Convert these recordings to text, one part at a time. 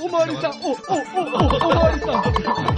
おまわりさん、おまわりさん。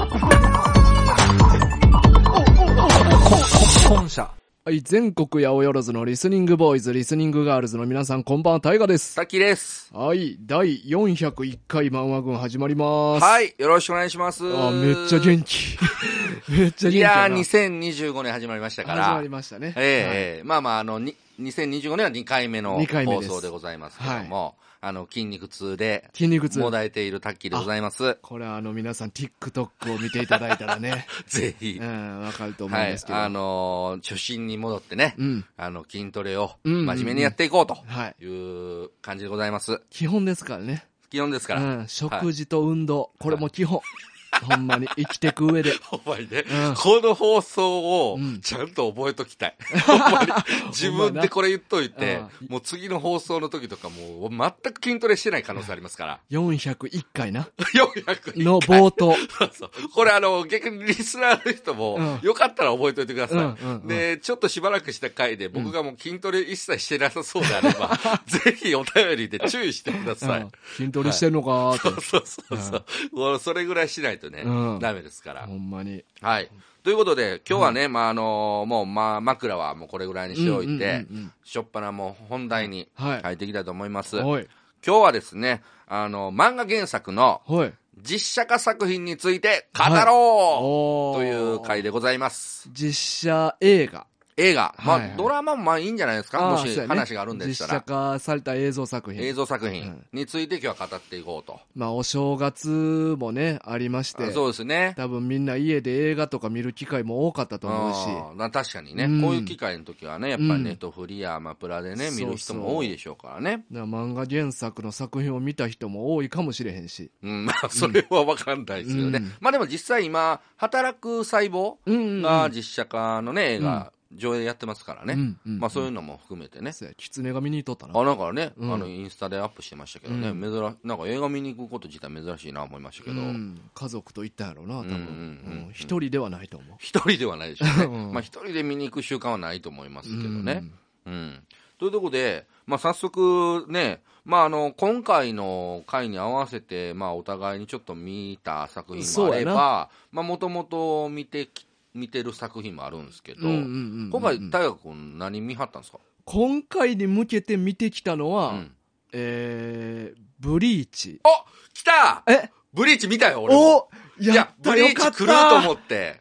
本社。 はい、全国八百万のリスニングボーイズ、リスニングガールズの皆さん、こんばんは、タイガです。 さきです。 はい、第401回漫画軍始まります。 はい、よろしくお願いします。 あ、めっちゃ元気。めっちゃ元気やな。 いやー、2025年始まりましたから。 始まりましたね。 まあまあ、2025年は2回目の放送でございますけども、筋肉痛で、もだえているタッキーでございます。 これ皆さん TikTok を見ていただいたらね。 ぜひ。 わかると思うんですけど。 初心に戻ってね、筋トレを真面目にやっていこうという感じでございます。 基本ですからね。 基本ですから。 食事と運動、これも基本。ほんまに生きていく上で。 ほんまにね、この放送をちゃんと覚えときたい。ほんまに自分でこれ言っといて、もう次の放送の時とかもう全く筋トレしてない可能性ありますから。 401回な。 401回。 の冒頭。 そう。これ逆にリスナーの人も、よかったら覚えといてください。で、ちょっとしばらくした回で僕がもう筋トレ一切してなさそうであれば、ぜひお便りで注意してください。 筋トレしてんのかーって。 そう。それぐらいしないとね、ダメですから。 ほんまに。 はい。ということで、今日はね、もう、枕はもうこれぐらいにしておいて、しょっぱなもう本題に入っていきたいと思います。今日はですね、漫画原作の実写化作品について語ろうという回でございます。 実写映画。 ドラマもいいんじゃないですか、もし話があるんでしたら。 実写化された映像作品について今日は語っていこうと。 お正月もね、ありまして。 そうですね。 多分みんな家で映画とか見る機会も多かったと思うし。 確かにね、こういう機会の時はね、やっぱりネットフリやアマプラでね、見る人も多いでしょうからね。 漫画原作の作品を見た人も多いかもしれへんし。 それは分かんないですよね。でも実際今、働く細胞が実写化のね、映画、上映やってますからね。そういうのも含めてね。 キツネが見に行っとったな。 なんかね、インスタでアップしてましたけどね、なんか映画見に行くこと自体珍しいな思いましたけど。 家族と行ったんやろうな、多分。一人ではないと思う。 一人ではないでしょうね。一人で見に行く習慣はないと思いますけどね。というところで、早速ね、今回の回に合わせて、お互いにちょっと見た作品もあれば、もともと見てる作品もあるんですけど、今回大河君何見はったんですか？ 今回に向けて見てきたのは、ブリーチ。 来た！ブリーチ見たよ、俺も。いや、ブリーチ来ると思って。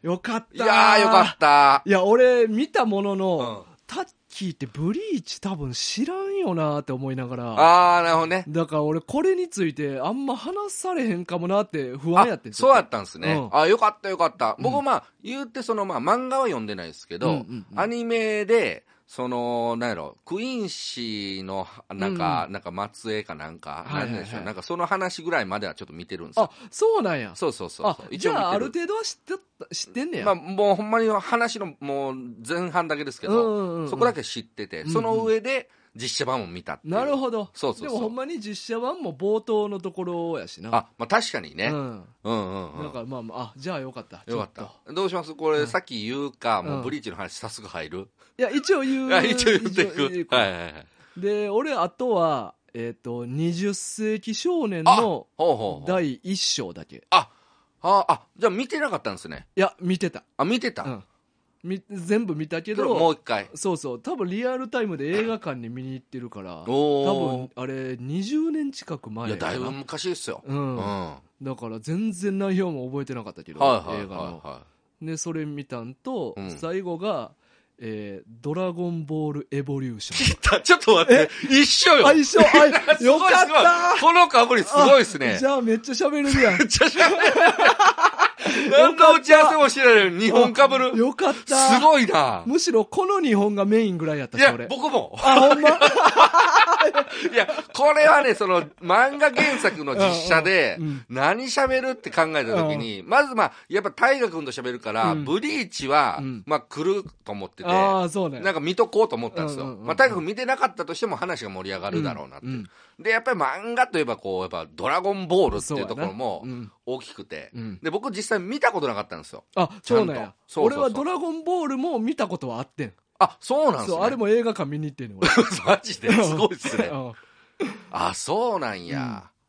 よかった。 いやー、よかった。 いや、俺見たものの、タッキーってブリーチ多分知らんよなって思いながら。 なるほどね。 だから俺これについてあんま話されへんかもなって不安やってん。 そうやったんですね。よかったよかった。僕言うて漫画は読んでないですけど、アニメで、なんやろ、クイーン氏の、なんか末裔かなんか、なんでしょう、なんかその話ぐらいまではちょっと見てるんですよ。 そうなんや。 そう。 じゃあ、ある程度は知ってんねや。 もうほんまに話のもう前半だけですけど、そこだけ知ってて、その上で実写版も見たっていう。 なるほど。 そう。 でもほんまに実写版も冒頭のところやしな。 確かにね。 なんかじゃあよかった。 よかった。どうしますこれ、さっき言うか、もうブリーチの話早速入る？ いや、一応言う。 一応言っていく。 で、俺、あとは、20世紀少年の第一章だけ。 じゃあ見てなかったんですね。 いや、見てた。 見てた。 全部見たけど、 もう一回。 そう、多分リアルタイムで映画館に見に行ってるから、多分あれ20年近く前。 いや、だいぶ昔ですよ。 だから全然内容も覚えてなかったけど、映画の。で、それ見たんと、最後が、ドラゴンボールエボリューション。 ちょっと待って。一緒よ。 一緒。よかったこのかぶりすごいですね。 じゃあめっちゃ喋れるやん。 めっちゃ喋れる。何の打ち合わせもしないのに日本かぶる。 よかった。 すごいな。 むしろこの日本がメインぐらいやったし、俺。 いや、僕も。 ほんまいや、これはね、漫画原作の実写で、何喋るって考えたときに、まずやっぱ大河君と喋るから、ブリーチは、来ると思ってて、 そうね。 なんか見とこうと思ったんですよ。大河君見てなかったとしても話が盛り上がるだろうなって。で、やっぱり漫画といえばやっぱドラゴンボールっていうところも大きくて、で、僕実際見たことなかったんですよ。 そうなんや。俺はドラゴンボールも見たことはあってん。 そうなんですね。 あれも映画館見に行ってんの。 マジですごいっすね。そうなんや。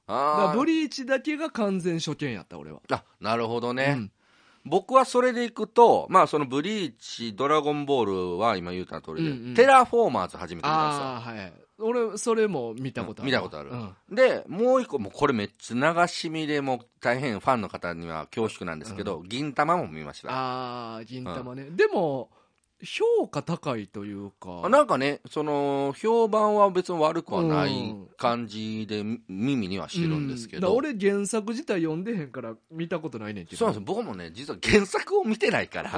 だからブリーチだけが完全初見やった、俺は。 あ、なるほどね。僕はそれでいくと、まあそのブリーチ、ドラゴンボールは今言うた通りで、テラフォーマーズ初めて見たんですよ。 はい。俺、それも見たことある。 見たことある。で、もう一個、もうこれめっちゃ流し見でも大変ファンの方には恐縮なんですけど、銀玉も見ました。 銀玉ね。でも、評価高いというか。 なんかね、その、評判は別に悪くはない感じで耳にはしてるんですけど。 俺原作自体読んでへんから見たことないねんけど。 そうなんですよ。僕もね、実は原作を見てないから、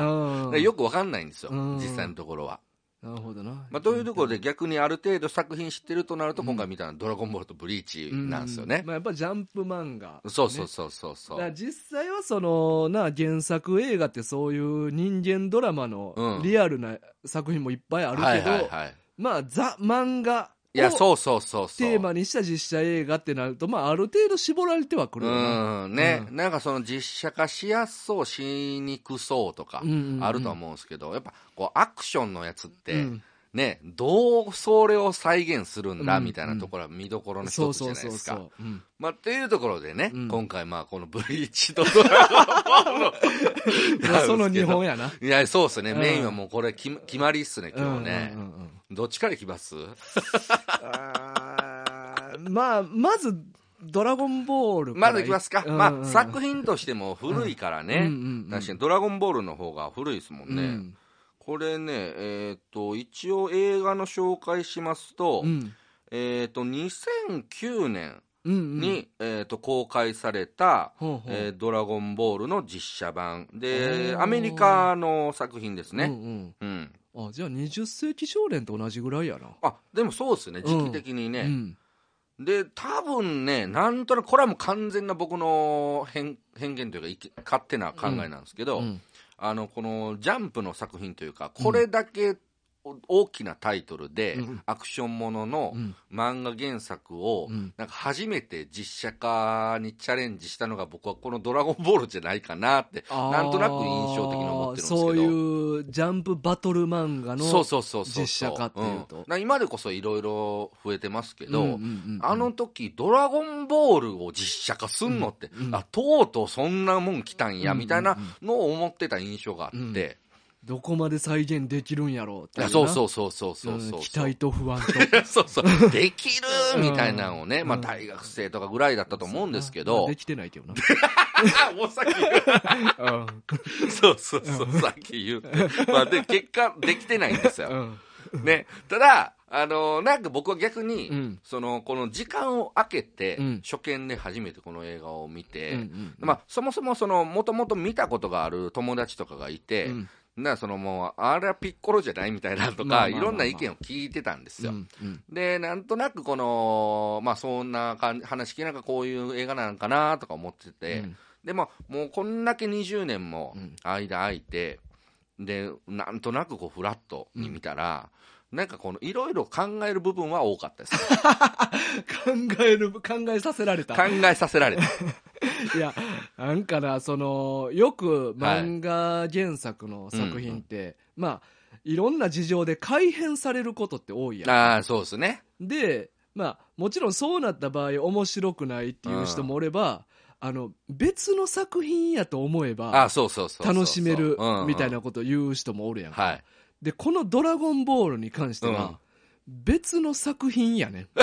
よくわかんないんですよ。実際のところは。 なるほどな。 まあ、というところで逆にある程度作品知ってるとなると、今回見たのはドラゴンボールとブリーチなんですよね。 まあ、やっぱジャンプ漫画、ね。 そう。 だから実際はその原作映画ってそういう人間ドラマのリアルな作品もいっぱいあるけど、まあザ漫画をテーマにした実写映画ってなると、まあある程度絞られてはくるよな。 なんかその実写化しやすそう、しにくそうとかあるとは思うんですけど、やっぱこうアクションのやつって、ね、どうそれを再現するんだみたいなところは見どころの一つじゃないですか。まあっていうところでね、今回まあこのブリーチとドラゴンボールその2本やな。 いや、そうっすね。メインはもうこれ決まりっすね、今日ね。どっちからいきますまあ、まず、ドラゴンボールまずいきますか。まあ、作品としても古いからね。確かにドラゴンボールの方が古いですもんね。これね、一応映画の紹介しますと、2009年に、公開された、ドラゴンボールの実写版で、アメリカの作品ですね。 じゃあ20世紀少年と同じぐらいやな。 でもそうですね、時期的にね。で、多分ね、なんとなく、これはもう完全な僕の偏見というか、勝手な考えなんですけど、このジャンプの作品というか、これだけ大きなタイトルで、アクションものの漫画原作を、なんか初めて実写化にチャレンジしたのが、僕はこのドラゴンボールじゃないかなって、なんとなく印象的に思ってるんですけど。 そういうジャンプバトル漫画の実写化っていうと。 今でこそいろいろ増えてますけど、あの時、ドラゴンボールを実写化すんのって、とうとうそんなもん来たんや、みたいなのを思ってた印象があって、 どこまで再現できるんやろうっていうな。 そう期待と不安と。 できるみたいなのをね、まあ大学生とかぐらいだったと思うんですけど。 できてないけどな。 もうさっき言う。さっき言う。まあで、結果、できてないんですよ。ね。ただ、なんか僕は逆に、この時間を空けて、初見で初めてこの映画を見て、まあそもそももともと見たことがある友達とかがいて、もう、あれはピッコロじゃないみたいなとか、いろんな意見を聞いてたんですよ。で、なんとなくまあそんな話聞いなんかこういう映画なのかなとか思ってて、でも、もうこんだけ20年も間空いて、で、なんとなくこうフラットに見たら、なんかいろいろ考える部分は多かったです。 考えさせられた。 考えさせられた。 いや、なんかな、よく漫画原作の作品って、まあ、いろんな事情で改編されることって多いやん。 そうですね。 で、まあ、もちろんそうなった場合、面白くないっていう人もおれば、別の作品やと思えば、楽しめるみたいなことを言う人もおるやんか。で、このドラゴンボールに関しては、別の作品やねん。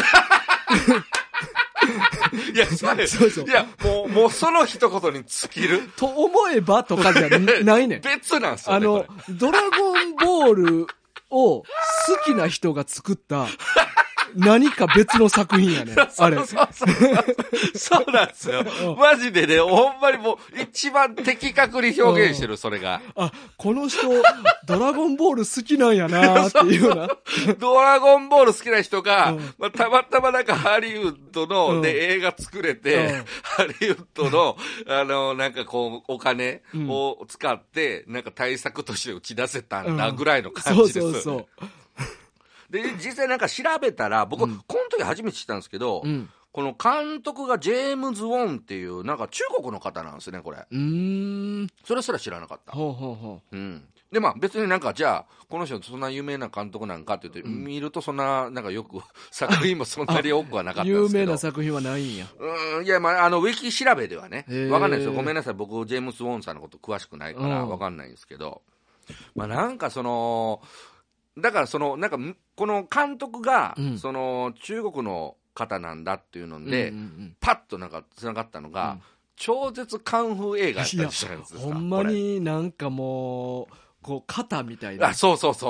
いや、いや、もうその一言に尽きる。 と思えばとかじゃないねん。 別なんすよね。 ドラゴンボールを好きな人が作った、何か別の作品やねん。あれ。 そうなんですよ。マジでね、ほんまにもう一番的確に表現してる、それが。 この人、ドラゴンボール好きなんやなーっていうな。 ドラゴンボール好きな人が、まあ、たまたまなんかハリウッドの、で映画作れて、ハリウッドの、なんかこう、お金を使って、なんか対策として打ち出せたんだぐらいの感じです。で、実際なんか調べたら、僕、この時初めて知ったんですけど、 この監督がジェームズ・ウォンっていうなんか中国の方なんですねこれ。それすら知らなかった。でまあ別になんかじゃあこの人そんな有名な監督なんかって言って見るとそんななんかよく作品もそんなに多くはなかったんですけど。 有名な作品はないんや。 いやまあウィキ調べではねわかんないですよ。ごめんなさい僕ジェームズ・ウォンさんのこと詳しくないからわかんないんですけど、まあなんかそのだからそのなんかこの監督がその中国の方なんだっていうので、パッとなんかつながったのが、超絶カンフー映画やったりしたんですか。 ほんまになんかもうこう肩みたいな。 そうカン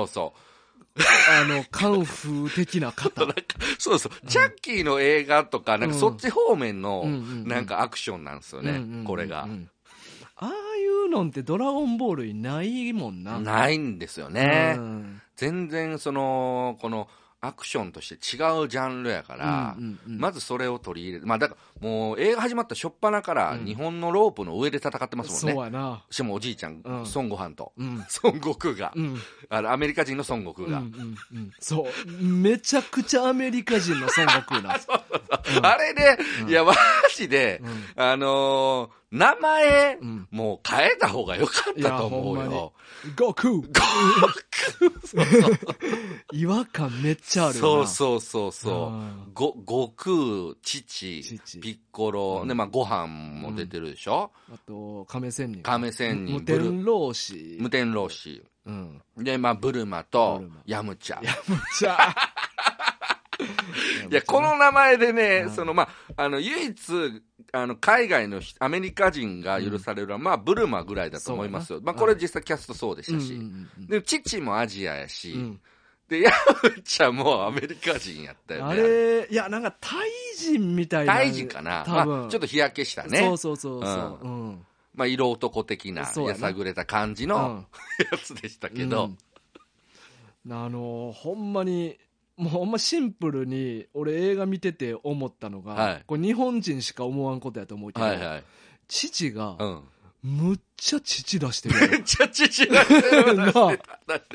フー的な肩。 そうジャッキーの映画とかなんかそっち方面のなんかアクションなんですよね、これが。 ああいうのってドラゴンボールにないもんな。 ないんですよね。全然そのこのアクションとして違うジャンルやから、まずそれを取り入れる。まあだからもう映画始まった初っ端から日本のロープの上で戦ってますもんね。 そうやな。 しかもおじいちゃん、孫悟飯と、孫悟空が、アメリカ人の孫悟空が。 そう。めちゃくちゃアメリカ人の孫悟空な。 あれで、いやマジで、名前、もう変えた方が良かったと思うよ。 悟空違和感めっちゃあるよな。そう。悟空、父、ピッコロ、で、まあ、ご飯も出てるでしょ。 あと、亀仙人。 無天老師。 で、まあ、ブルマと、ヤムチャ。いや、この名前でね、まあ、唯一、海外のアメリカ人が許されるのは、まあ、ブルマぐらいだと思いますよ。まあ、これ実際キャストそうでしたし。で、父もアジアやし、で、ヤムチャもアメリカ人やったよね。 あれ、いや、なんか、タイ人みたいな。 タイ人かな。まあ、ちょっと日焼けしたね。 そう。 まあ、色男的な、やさぐれた感じのやつでしたけど。 ほんまに、もうほんまシンプルに俺映画見てて思ったのが、これ日本人しか思わんことやと思うけど、父がむっちゃ父出してる。 めっちゃ父出してるな。こ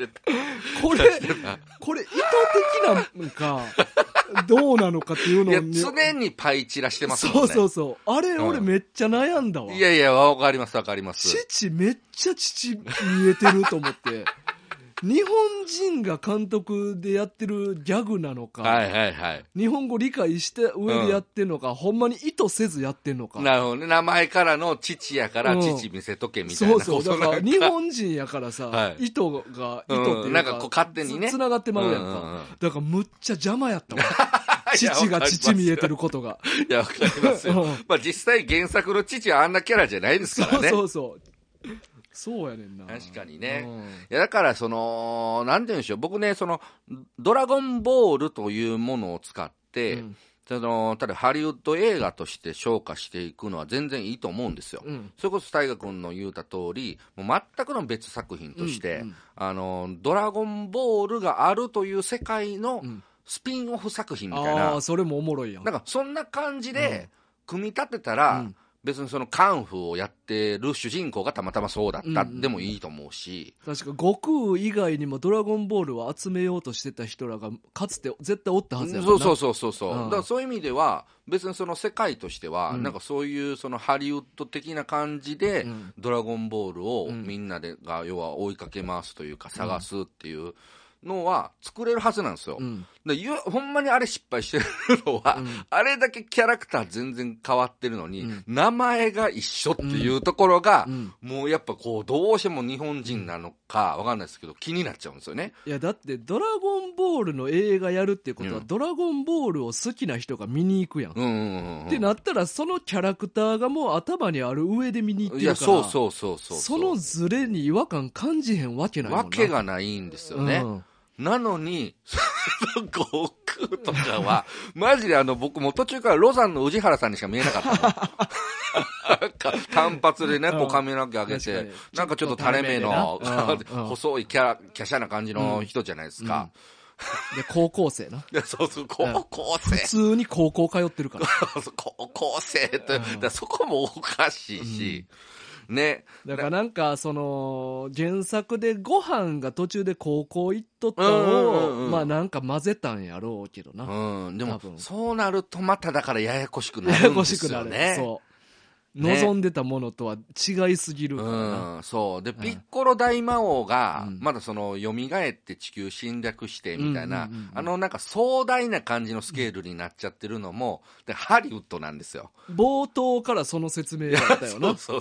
れ意図的なのかどうなのかっていうのを、 ね、常にパイチラしてますもんね。 そうあれ、俺めっちゃ悩んだわ。 いやわかります父めっちゃ父見えてると思って日本人が監督でやってるギャグなのか、日本語理解して上でやってんのか、ほんまに意図せずやってんのか。 なるほどね。名前からの父やから父見せとけみたいな。 そうだから日本人やからさ、意図っていうか、 なんかこう勝手にね繋がってまうやんか。だからむっちゃ邪魔やったわ。父が父見えてることが。 いやわかりますよ。まあ実際原作の父はあんなキャラじゃないですからね。 そうやねんな。 確かにね。いやだからなんて言うんでしょう。僕ねドラゴンボールというものを使って、ただハリウッド映画として昇華していくのは全然いいと思うんですよ。それこそ大河君の言うた通り、もう全くの別作品として、ドラゴンボールがあるという世界のスピンオフ作品みたいな。 それもおもろいやん。 なんかそんな感じで組み立てたら、別にそのカンフーをやってる主人公がたまたまそうだったでもいいと思うし、 確か悟空以外にもドラゴンボールを集めようとしてた人らがかつて絶対おったはずやもんな。 そう、だからそういう意味では別にその世界としては、なんかそういうそのハリウッド的な感じで、ドラゴンボールをみんなが要は追いかけ回すというか探すっていうのは作れるはずなんですよ。ほんまにあれ失敗してるのは、あれだけキャラクター全然変わってるのに、名前が一緒っていうところが、もうやっぱこうどうしても日本人なのかわかんないですけど気になっちゃうんですよね。 いやだってドラゴンボールの映画やるっていうことは、ドラゴンボールを好きな人が見に行くやん。ってなったらそのキャラクターがもう頭にある上で見に行ってるから、 いやそうそのズレに違和感感じへんわけないもんな。 わけがないんですよね。なのに、悟空とかは、マジで僕も途中からロザンの宇治原さんにしか見えなかったの。なんか単発でね、こう髪の毛上げて、なんかちょっと垂れ目の、細い華奢な感じの人じゃないですか。 で、高校生な。 そう、高校生。 普通に高校通ってるから。 高校生って、そこもおかしいし、 ね。 だからなんか、その、原作でご飯が途中で高校行っとったのを、まあなんか混ぜたんやろうけどな。 でも、そうなるとまただからややこしくなるんですよね。ややこしくなる。そう。 望んでたものとは違いすぎるからな。 そう。で、ピッコロ大魔王が、まだその、蘇って地球侵略してみたいな、なんか壮大な感じのスケールになっちゃってるのも、でハリウッドなんですよ。 冒頭からその説明だったよな。 そう。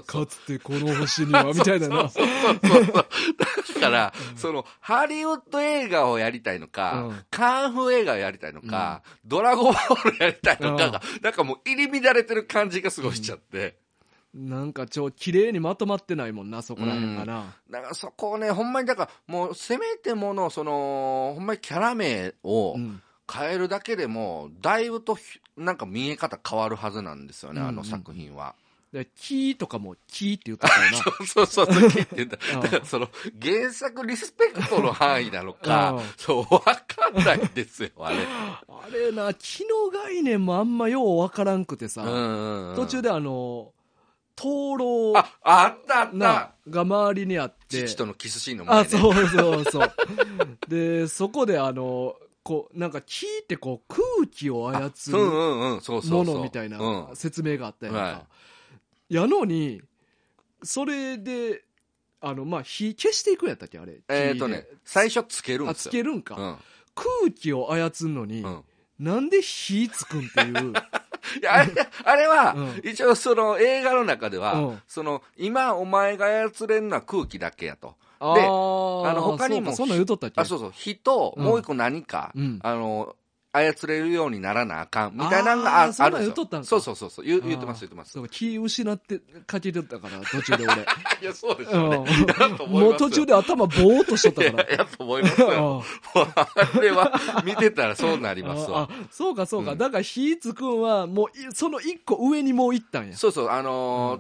かつてこの星には、みたいなな。 そう。だから、その、ハリウッド映画をやりたいのか、カンフー映画をやりたいのか、ドラゴンボールやりたいのかが、なんかもう入り乱れてる感じがすごいしちゃって。 なんか綺麗にまとまってないもんな、そこら辺がな。 だからそこをね、ほんまにだからもうせめてもの、その、ほんまにキャラ名を変えるだけでも、だいぶとなんか見え方変わるはずなんですよね、あの作品は。 キーとかもキーって言ったからな。 そう、キーって言った。だからその原作リスペクトの範囲なのか、わかんないんですよ、あれ。 あれな、気の概念もあんまようわからんくてさ、途中で灯籠あったが周りにあって、 父とのキスシーンの前ね。 そう。で、そこでこう、なんかキーってこう空気を操るものみたいな説明があったやんか。やのに、それで、まあ、火消していくんやったっけあれ。 最初つけるんですよ。 つけるんか。空気を操るのに、なんで火つくんっていう。 いや、あれは、一応その映画の中では、その、今お前が操れるのは空気だけやと。で、他にも、 そんな言うとったっけ？ そう、火と、もう一個何か、操れるようにならなあかんみたいなのがあるんですよ。そう言ってます。 そう、気失ってかけてたから途中で俺。 いや、そうですよね。 もう途中で頭ぼーっとしとったから。 やと思いますよ。あれは見てたらそうなりますわ。 そうか。だから火つくんはもうその一個上にもう行ったんや。 そう、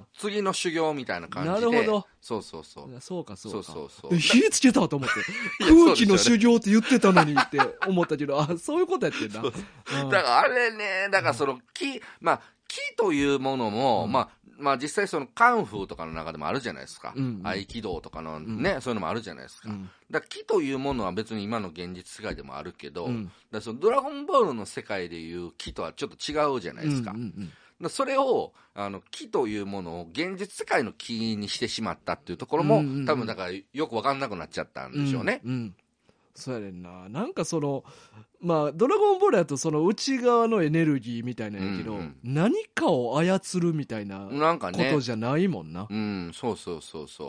次の修行みたいな感じで。 なるほど。 そう。 そうか。火つけたと思って。空気の修行って言ってたのにって思ったけど、そういうことやってんだ。 だからあれね、だからその木というものも、まあ実際そのカンフーとかの中でもあるじゃないですか。合気道とかのね、そういうのもあるじゃないですか。だから木というものは別に今の現実世界でもあるけど、だそのドラゴンボールの世界でいう木とはちょっと違うじゃないですか。それを木というものを現実世界の木にしてしまったっていうところも、多分だからよく分かんなくなっちゃったんでしょうね。 そうやねんな。なんかその、まあ、ドラゴンボールやとその内側のエネルギーみたいなんやけど、何かを操るみたいなことじゃないもんな。 そう。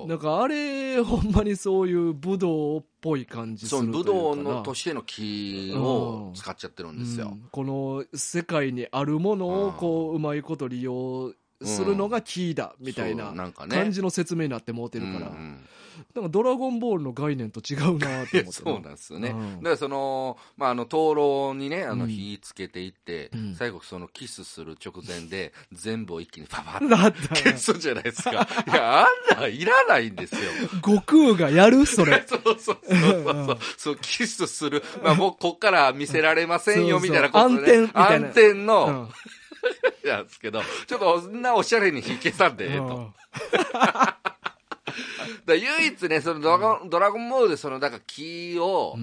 なんかあれ、ほんまにそういう武道っぽい感じするというかな。 武道のとしての木を使っちゃってるんですよ。 この世界にあるものをこう、うまいこと利用するのがキーだみたいな感じの説明になってもうてるから。なんかドラゴンボールの概念と違うなと思って。 そうなんですよね。だからその、灯籠にね、火つけていって、最後そのキスする直前で、全部を一気にパパッと消すじゃないですか。いや、あんなんいらないんですよ。 悟空がやるそれ。 そう、キスする。もうこっから見せられませんよ、みたいなことで。暗転の、なんですけど、ちょっとそんなおしゃれに火消さんでええと。唯一ね、そのドラゴンボールでその、だから木を、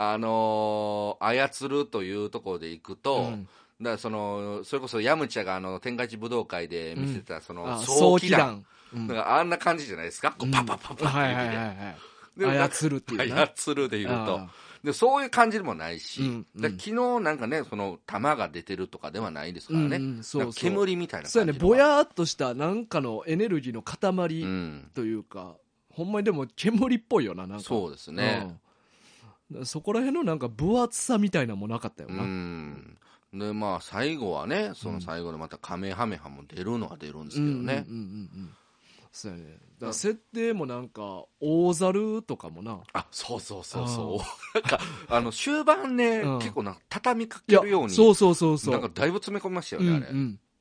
操るというところでいくと、だからそれこそヤムチャが天下一武道会で見せた、その、早期弾。だからあんな感じじゃないですか、こうパパパパって操るっていう。 操るで言うと。でそういう感じでもないし、昨日なんかね、その弾が出てるとかではないですからね。煙みたいな感じ。 そうやね、ぼやーっとしたなんかのエネルギーの塊というか、ほんまにでも煙っぽいよな、なんか。 そうですね。 そこら辺のなんか分厚さみたいなのもなかったよな。 で、最後はね、その最後でまたカメハメハも出るのは出るんですけどね。 そうやね。だから設定もなんか、大猿とかもな。 そう。なんか、終盤ね、結構畳みかけるように。 そう。 なんかだいぶ詰め込みましたよね、あれ。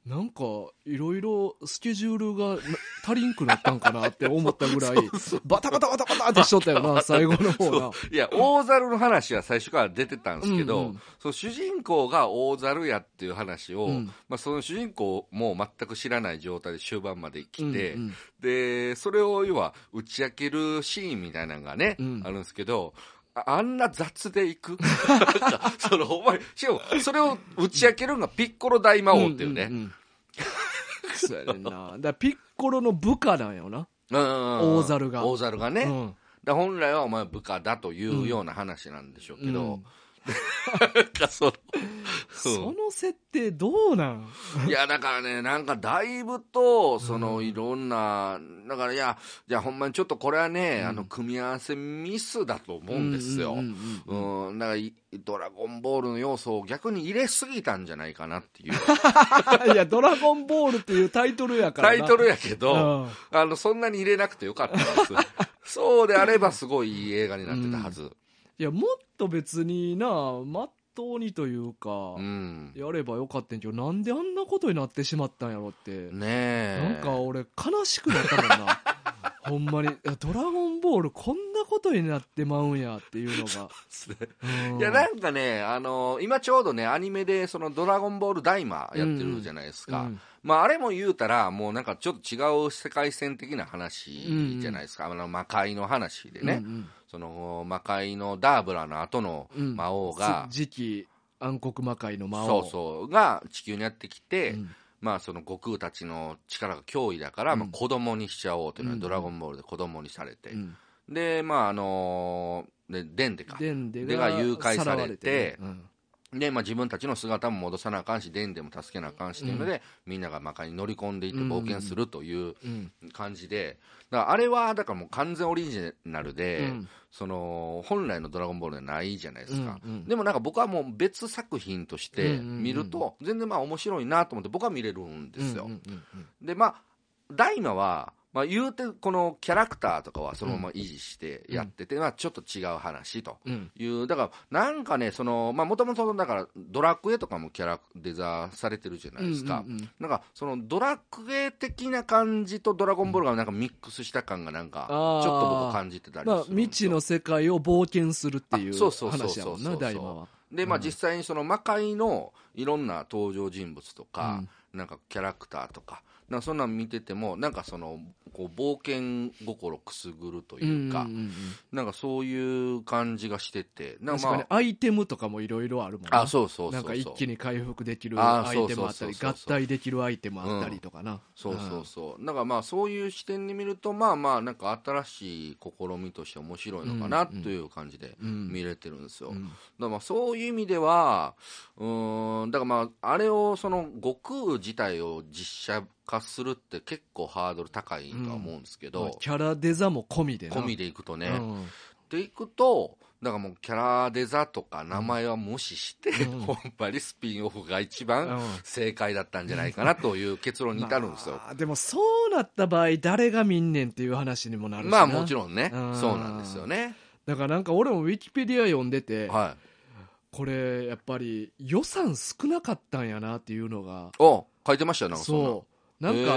なんかいろいろスケジュールが足りんくなったんかなって思ったぐらいバタバタバタバタってしとったよな最後の方な。 いや大猿の話は最初から出てたんですけど、その主人公が大猿やっていう話を、その主人公も全く知らない状態で終盤まで来て、でそれを要は打ち明けるシーンみたいなのがね、あるんですけど、あんな雑でいくお前しかもそれを打ち明けるのがピッコロ大魔王っていうね、 そうやねんな。だピッコロの部下なんよな、大猿がね、だ本来はお前部下だというような話なんでしょうけど、 その設定どうなん？ いやだからね、なんかだいぶといろんな、だからじゃあほんまにちょっとこれはね、組み合わせミスだと思うんですよ。だからドラゴンボールの要素を逆に入れすぎたんじゃないかなっていういやドラゴンボールっていうタイトルやからな。 タイトルやけど、そんなに入れなくてよかったんですそうであればすごいいい映画になってたはず。 いやもっと別にな、まっとうにというか、やればよかったんけど、なんであんなことになってしまったんやろってね。なんか俺悲しくなったもんなほんまにドラゴンボールこんなことになってまうんやっていうのがいやなんかね、今ちょうどねアニメでドラゴンボールダイマやってるじゃないですか、あれも言うたらもうなんかちょっと違う世界線的な話じゃないですか、魔界の話でね、魔界のダーブラの後の魔王が、 次期暗黒魔界の魔王が地球にやってきて、悟空たちの力が脅威だから、子供にしちゃおうというのは、ドラゴンボールで子供にされて、でデンデが誘拐されて、で自分たちの姿も戻さなあかんし、デンデも助けなあかんしというので、みんなが魔界に乗り込んでいって冒険するという感じで、だからあれはだからもう完全オリジナルで、本来のドラゴンボールじゃないじゃないですか、でもなんか僕はもう別作品として見ると全然面白いなと思って僕は見れるんですよ。で大魔は言うてこのキャラクターとかはそのまま維持してやってて、ちょっと違う話という、だからなんかねもともとだからドラクエとかもキャラデザされてるじゃないですか、なんかドラクエ的な感じとドラゴンボールがなんかミックスした感がなんかちょっと僕感じてたりするんですよ。 未知の世界を冒険するっていう話やもんな大魔は。 で実際に魔界のいろんな登場人物とか、なんかキャラクターとかなんかそんなん見ててもなんかこう冒険心くすぐるというか、なんかそういう感じがしてて、 なんか確かにアイテムとかもいろいろあるもんね。 そうなんか一気に回復できるアイテムあったり、合体できるアイテムあったりとかな。 なんかそういう視点で見るとなんか新しい試みとして面白いのかなという感じで見れてるんですよ。だからそういう意味ではだからあれを悟空自体を実写化するって結構ハードル高いとは思うんですけど、 キャラデザも込みでいくとね、でいくとだからもうキャラデザとか名前は無視して、ほんまにスピンオフが一番正解だったんじゃないかなという結論に至るんですよ。 でもそうなった場合誰が見んねんっていう話にもなるしな。 もちろんね、そうなんですよね。 だからなんか俺もウィキペディア読んでて、これやっぱり予算少なかったんやなっていうのが書いてましたよ。 なんか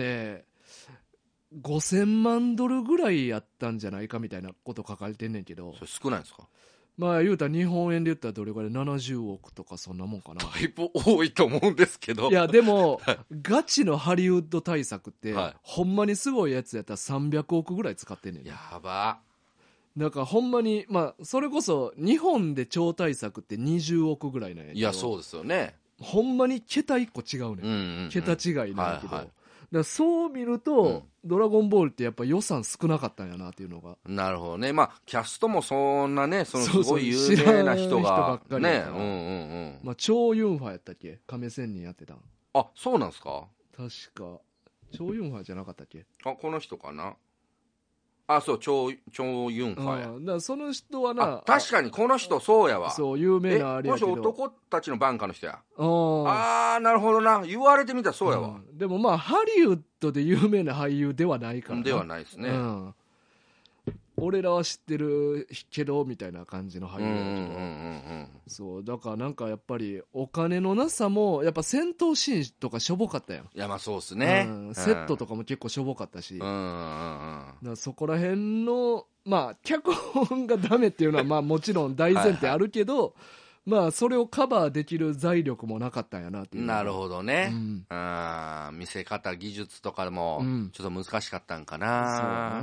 5000万ドルぐらいやったんじゃないかみたいなこと書かれてんねんけど、 それ少ないんですか？ 言うたら日本円で言ったらどれぐらい70億とかそんなもんかな。 だいぶ多いと思うんですけど。 いやでもガチのハリウッド大作って、ほんまにすごいやつやったら300億ぐらい使ってんねん。 やば。 だからほんまにそれこそ日本で超大作って20億ぐらいなんやけど。 いやそうですよね。 ほんまに桁1個違うねん、桁違いなんやけど、だからそう見ると、ドラゴンボールってやっぱ予算少なかったんやなっていうのが。 なるほどね。キャストもそんなね、すごい有名な人がばっかりね。チョウ・ユンファやったっけ、亀仙人やってたん。 そうなんですか。 確かチョウ・ユンファじゃなかったっけ。 この人かな。そうチョウ・ユンファや。 だからその人はな、 確かにこの人そうやわ。 そう有名なあれやけど、 この人男たちのバンカの人や。なるほどな。言われてみたらそうやわ。 でもハリウッドで有名な俳優ではないからな。 ではないですね。 俺らは知ってるけどみたいな感じの俳優やけど、そうだからなんかやっぱりお金のなさもやっぱ戦闘シーンとかしょぼかったやん。いやまあそうっすね、 セットとかも結構しょぼかったし、だからそこら辺のまあ脚本がダメっていうのはまあもちろん大前提あるけどまあそれをカバーできる財力もなかったんやなっていう。 なるほどね、見せ方技術とかもちょっと難しかったんかな、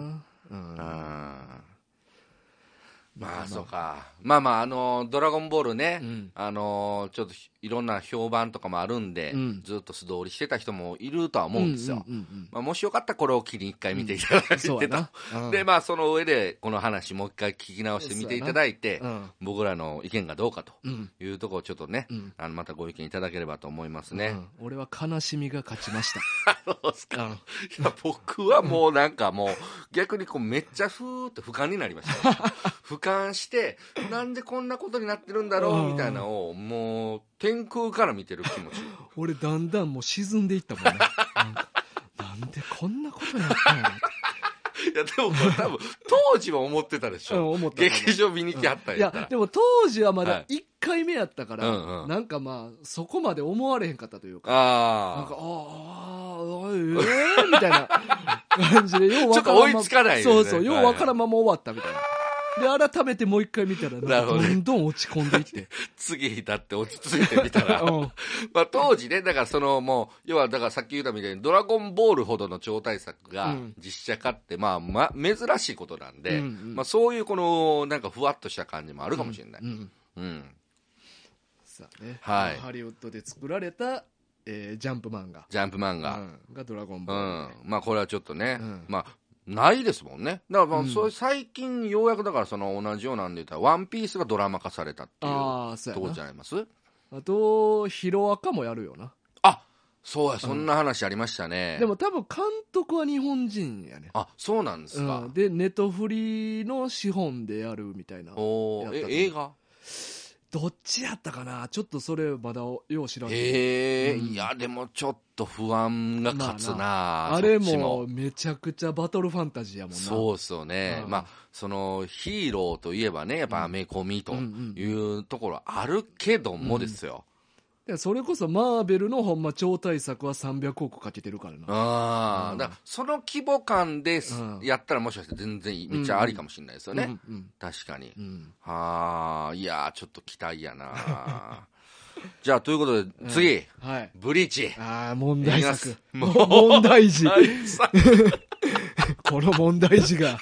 まあそうか、まあドラゴンボールね、ちょっといろんな評判とかもあるんで、ずっと素通りしてた人もいるとは思うんですよ。もしよかったらこれを機に一回見ていただいてと、でまあその上でこの話もう一回聞き直してみていただいて、僕らの意見がどうかというところをちょっとね、またご意見いただければと思いますね。 俺は悲しみが勝ちました。 そうですか。いや僕はもうなんかもう逆にこうめっちゃふーって俯瞰になりました。俯瞰してなんでこんなことになってるんだろうみたいなのをもう天空から見てる気持ち。 俺だんだんもう沈んでいったもんね。なんでこんなことになったんやろ。 いやでも多分当時は思ってたでしょ。劇場見に来はったんやったら。 いやでも当時はまだ1回目やったから、なんかまあそこまで思われへんかったというか、なんかみたいな感じでようわからんまま、ちょっと追いつかないそうそう、ようわからんまま終わったみたいな。で改めてもう一回見たらどんどん落ち込んでいって次に立って落ち着いてみたらまあ当時ね、だからそのもう要はだからさっき言ったみたいにドラゴンボールほどの超大作が実写化ってまあ珍しいことなんで、まあそういうこのなんかふわっとした感じもあるかもしれない。 さあね、ハリウッドで作られたジャンプ漫画がドラゴンボール、 まあこれはちょっとね、まあないですもんね。だからそれ最近ようやくだからその同じようなんで言ったらワンピースがドラマ化されたっていうところじゃないます。 あとヒロアカもやるよな。 あ、そうや、そんな話ありましたね。 でも多分監督は日本人やね。 あ、そうなんですか。 でネトフリの資本でやるみたいな。 映画どっちやったかな、ちょっとそれまだよう知らんけど。いやでもちょっと不安が勝つな、 あれもめちゃくちゃバトルファンタジーやもんな。 そうっすよね。まあそのヒーローといえばねやっぱアメコミというところあるけどもですよ、 それこそマーベルのほんま超大作は300億かけてるからな。 だからその規模感でやったらもしかして全然めっちゃありかもしれないですよね。確かに。いやちょっと期待やなじゃあということで次、ブリーチ。 問題作。問題児この問題児が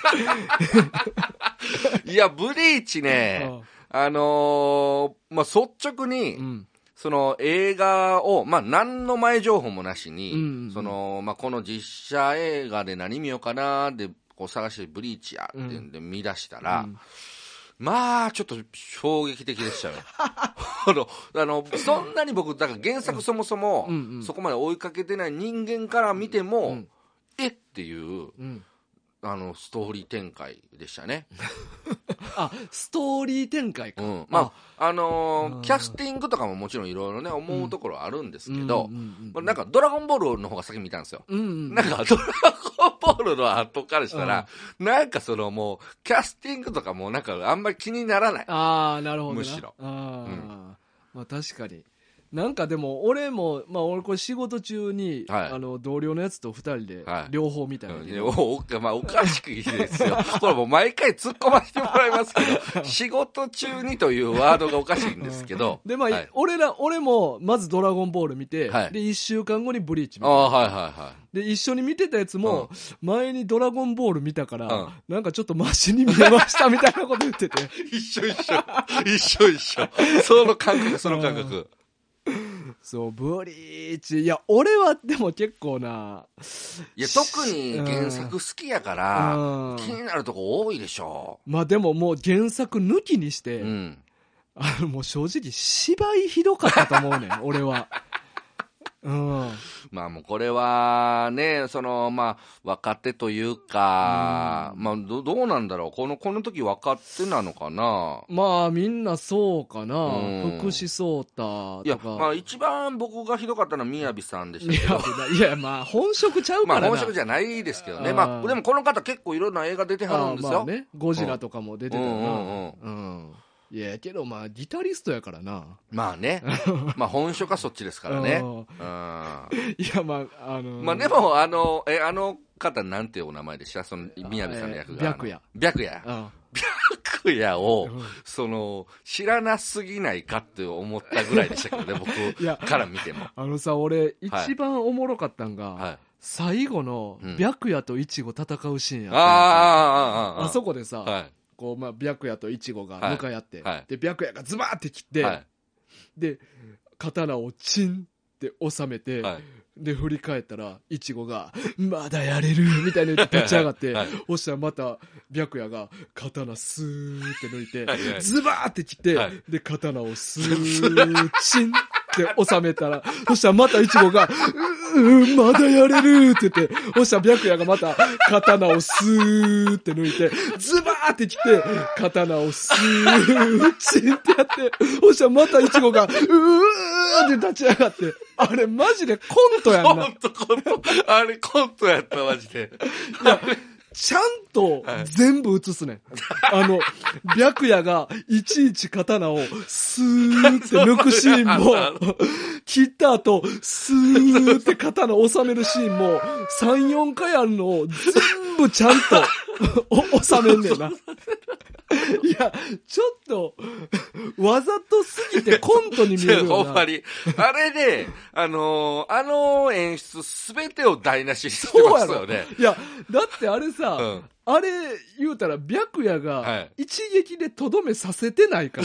いやブリーチね、まあ率直に、その映画を、まあ、何の前情報もなしに、その、まあ、この実写映画で何見ようかなで、こう探してブリーチやってんで見出したら、まあ、ちょっと衝撃的でしたよ。そんなに僕、だから原作そもそも、そこまで追いかけてない人間から見ても、っていう、ストーリー展開でしたね。 ストーリー展開か。 まあキャスティングとかももちろんいろいろね思うところあるんですけど、なんかドラゴンボールの方が先見たんですよ。なんかドラゴンボールの後からしたら、なんかそのもうキャスティングとかもなんかあんまり気にならない。 なるほど。むしろ。まあ確かに。なんかでも俺もまあ俺これ仕事中に同僚のやつと2人で両方見たのに、 まあおかしくいいですよ。これもう毎回突っ込ませてもらいますけど、仕事中にというワードがおかしいんですけど。 でまあ俺もまずドラゴンボール見て、で1週間後にブリーチ見た。で一緒に見てたやつも前にドラゴンボール見たからなんかちょっとマシに見えましたみたいなこと言ってて。 一緒。その感覚。 そうブリーチ、いや俺はでも結構な、 いや特に原作好きやから気になるとこ多いでしょ。 まあでももう原作抜きにして、もう正直芝居ひどかったと思うねん俺は。 うん、 まあもうこれはね、まあ若手というか、まあどうなんだろう。この時若手なのかな。 まあみんなそうかな。福士蒼太とか。 いや、まあ一番僕がひどかったのは宮城さんでしたけど。 いや、まあ本職ちゃうからな。 まあ本職じゃないですけどね。まあでもこの方結構いろんな映画出てはるんですよ。 まあね、ゴジラとかも出てたな。いやけどまあギタリストやからな。 まあね。まあ本職はそっちですからね。 いやまあまあでもあの方なんていうお名前でした？その宮城さんの役が。 白夜。 白夜を知らなすぎないかって思ったぐらいでしたけどね、僕から見ても。 俺一番おもろかったんが、最後の白夜とイチゴ戦うシーンやった。あそこでさ。こうまあ白夜とイチゴが向かい合って、で白夜がズバーって切って、で刀をチンって収めて、で振り返ったらイチゴがまだやれるみたいに立ち上がって、そしたらまた白夜が刀スーって抜いて、ズバーって切って、で刀をスーチンって収めたら、そしたらまたイチゴがまだやれるって言って、そしたら白夜がまた刀をスーって抜いて、ズバーって切って、刀をスーチンってやって、そしたらまたイチゴがって立ち上がって、あれマジでコントやんな。 コント。あれコントやったマジで。 いやちゃんと全部映すねん。白夜がいちいち刀をスーって抜くシーンも、切った後、スーって刀を収めるシーンも、3、4回あるのを全部ちゃんと収めんねんな。いや、ちょっと、わざとすぎてコントに見えるよな。 ほんまに。あれで、演出すべてを台無しにしてますよね。 いや、だってあれさ、あれ言うたら白夜が一撃でとどめさせてないから、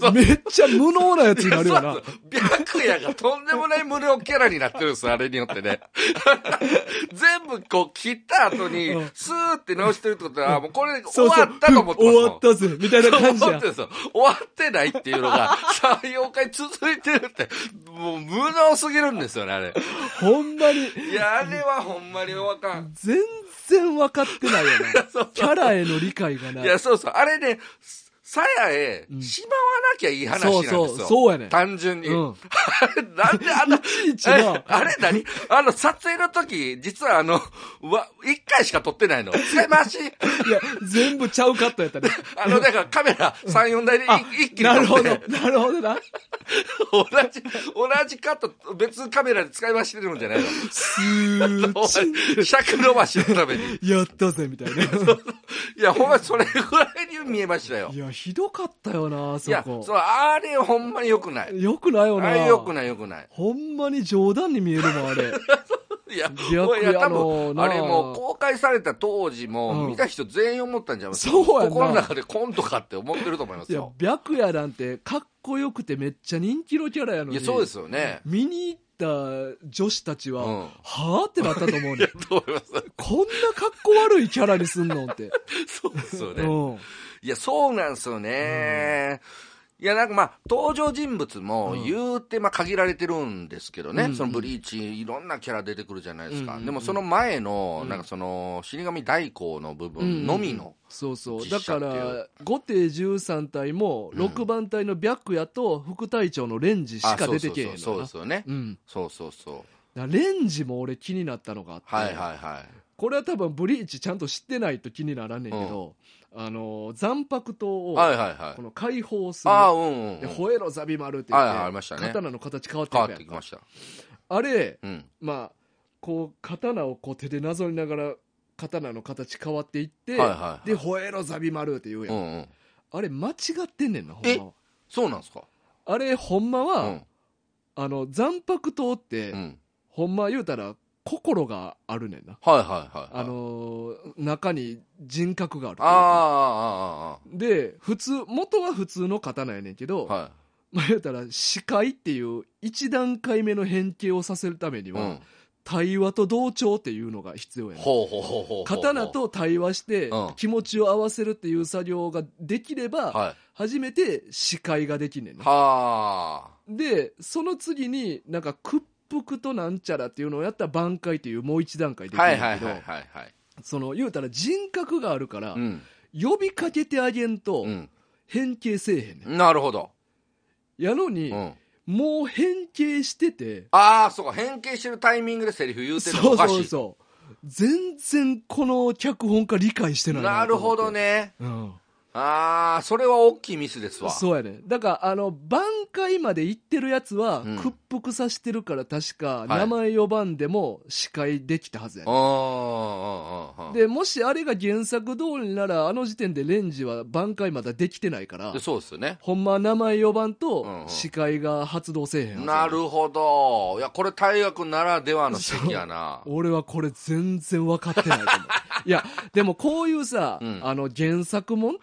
めっちゃ無能なやつになるよな。 白夜がとんでもない無料キャラになってるんですよ、あれによってね。全部こう切った後に、スーって直してるってことは、もうこれ終わったと思ってます。 終わったぜ、みたいな感じや。 終わってないっていうのが、3、4回続いてるって、もう無能すぎるんですよね、あれ。 ほんまに。 いや、あれはほんまにわかん。 全然分かってないよな。キャラへの理解がない。 いや、そうそう。あれね、さやへしまわなきゃいい話なんですよ。 そうやね。 単純に。なんでいちいちな。 あれ何撮影の時、実は1回しか撮ってないの。使い回し。いや、 全部ちゃうカットやったね。 だからカメラ3、4台で一気に撮って。 なるほどな。 同じカット、別カメラで使い回してるんじゃないの？ スーッ。 尺伸ばしのために。 やったぜ、みたいな。いや、ほんまそれぐらいに見えましたよ。 いや、ひどかったよな、そこ。いや、 あれほんまに良くない。 良くないよな。 良くない。 ほんまに冗談に見えるもん、あれ。 いや、多分、あれもう公開された当時も、見た人全員思ったんじゃないですか。 そうやな。 心の中でコントかって思ってると思いますよ。 いや、白夜なんて、かっこよくてめっちゃ人気のキャラやのに。 いや、そうですよね。 見に行った女子たちは、はぁってなったと思うね。 どう思います？ こんなかっこ悪いキャラにすんのって。 そうですよね。いや、そうなんですよね。いや、なんかまあ、登場人物も言うてまあ限られてるんですけどね、そのブリーチ、いろんなキャラ出てくるじゃないですか。でもその前の、なんかその、死神大光の部分のみの。 そうそう。だから、後手13体も、6番隊の白夜と副隊長のレンジしか出てけえへんの。 そうですよね。そうそうそう。 レンジも俺気になったのがあって。これは多分ブリーチちゃんと知ってないと気にならんねんけど、残白刀をこの解放する、で吠えろザビマルって言って、刀の形変わってきました。あれ、まあこう刀をこう手でなぞりながら刀の形変わっていって、で吠えろザビマルって言うやん。あれ間違ってんねんな、ほんまは。 そうなんすか？あれほんまは、残白刀って、ほんま言うたら心があるねんな。中に人格がある。で、元は普通の刀やねんけど、まあ言うたら、視界っていう一段階目の変形をさせるためには、対話と同調っていうのが必要やねん。刀と対話して気持ちを合わせるっていう作業ができれば、初めて視界ができんねんな。で、その次になんか屈腹となんちゃらっていうのをやったら挽回っていうもう一段階できるんだけど、その言うたら人格があるから、呼びかけてあげんと変形せえへんねん。 なるほど。 やのに、もう変形してて、 そうか、変形してるタイミングでセリフ言うてるのおかしい。 そう全然この脚本家理解してないなるほどね。それは大きいミスですわ。 そうやね。だから挽回まで行ってるやつは屈服させてるから、確か名前呼ばんでも司会できたはずやね。でもしあれが原作通りなら、あの時点でレンジは挽回まだできてないから、 そうですよね。 ほんま名前呼ばんと司会が発動せえへんはず。 なるほど。いや、これ大学ならではの指摘やな。 俺はこれ全然分かってないと思う。いやでもこういうさ、原作もんって、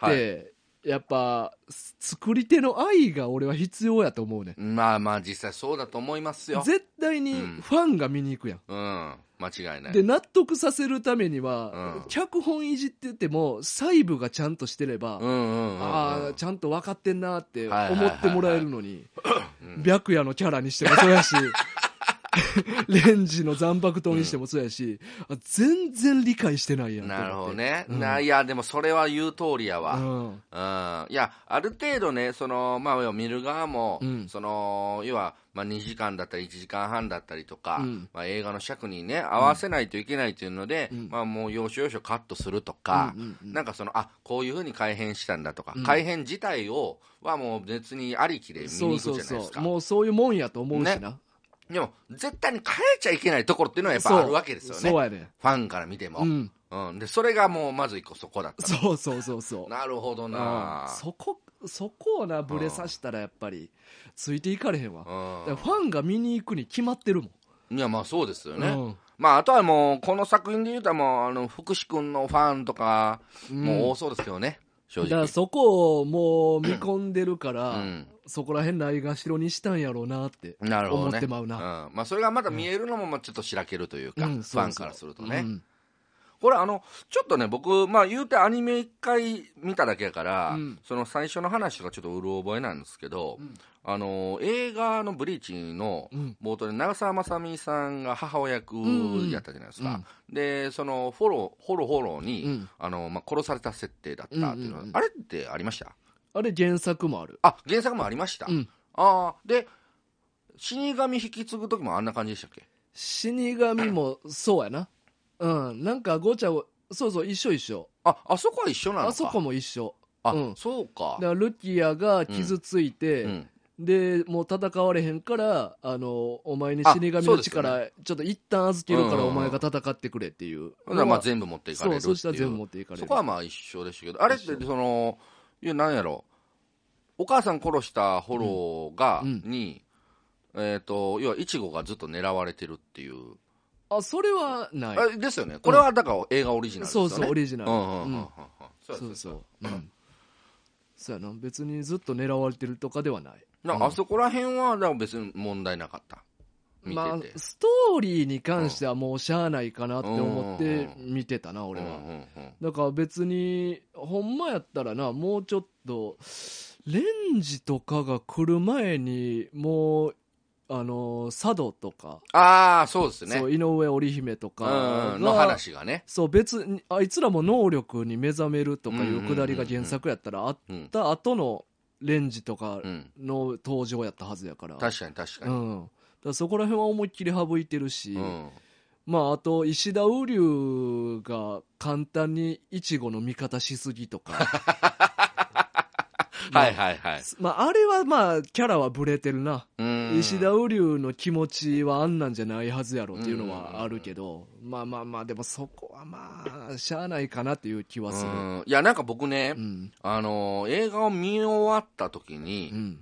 やっぱ作り手の愛が俺は必要やと思うね。 まあ実際そうだと思いますよ。 絶対にファンが見に行くやん。 間違いない。 で納得させるためには、脚本いじってても細部がちゃんとしてれば、ちゃんと分かってんなって思ってもらえるのに、白夜のキャラにしてもそうやしレンジの残白刀にしてもそうやし、全然理解してないやん。 なるほどね。いやでもそれは言う通りやわ。いやある程度ね、見る側も、要は2時間だったり1時間半だったりとか、映画の尺にね合わせないといけないっていうので、もう要所要所カットするとか、なんかこういう風に改編したんだとか、改編自体はもう別にありきで見に行くじゃないですか。 もうそういうもんやと思うしな。 でも絶対に変えちゃいけないところっていうのはやっぱあるわけですよね。 そうやね。 ファンから見ても。でそれがもうまず一個そこだった。 そう。 なるほどな。 そこをなブレさしたらやっぱりついていかれへんわ。ファンが見に行くに決まってるもん。いやそうですよね。あとはもうこの作品で言うたらもう福士君のファンとかもう多そうですけどね。正直。 だからそこをもう見込んでるから、そこら辺ないがしろにしたんやろうなって思ってまうな。 それがまだ見えるのもちょっとしらけるというか、ファンからするとね。これちょっとね僕言うてアニメ1回見ただけやから、その最初の話とかちょっとうる覚えなんですけど、映画のブリーチの冒頭で長澤まさみさんが母親役やったじゃないですか。でそのフォローに、殺された設定だったっていうのは、あれってありました？ あれ原作もある。 原作もありました。で死神引き継ぐ時もあんな感じでしたっけ？ 死神もそうやな。なんかごちゃそう一緒。 あそこは一緒なのか。 あそこも一緒。 そうか。 だからルキアが傷ついて、でもう戦われへんから、お前に死神の力ちょっと一旦預けるからお前が戦ってくれっていう。 全部持っていかれるっていう。 そうしたら全部持っていかれる。 そこは一緒でしたけど、あれってなんやろ、お母さん殺したホローが、に要はイチゴがずっと狙われてるっていう。 それはないですよね。これはだから映画オリジナルですよね。 そうオリジナル。そうやな。別にずっと狙われてるとかではない。 あそこら辺はだから別に問題なかった。 ストーリーに関してはもうしゃあないかなって思って見てたな、俺は。だから別にほんまやったらな、もうちょっとレンジとかが来る前にもう佐渡とか、 そうですね。 井上織姫とかの話がね。 別にあいつらも能力に目覚めるとかいうくだりが原作やったらあった後のレンジとかの登場やったはずやから。 確かに。だからそこら辺は思いっきり省いてるし、あと石田瓜生が簡単にイチゴの味方しすぎとかあれはキャラはブレてるな。石田瓜生の気持ちはあんなんじゃないはずやろっていうのはあるけど、でもそこはしゃあないかなっていう気はする。 いやなんか僕ね、映画を見終わった時に、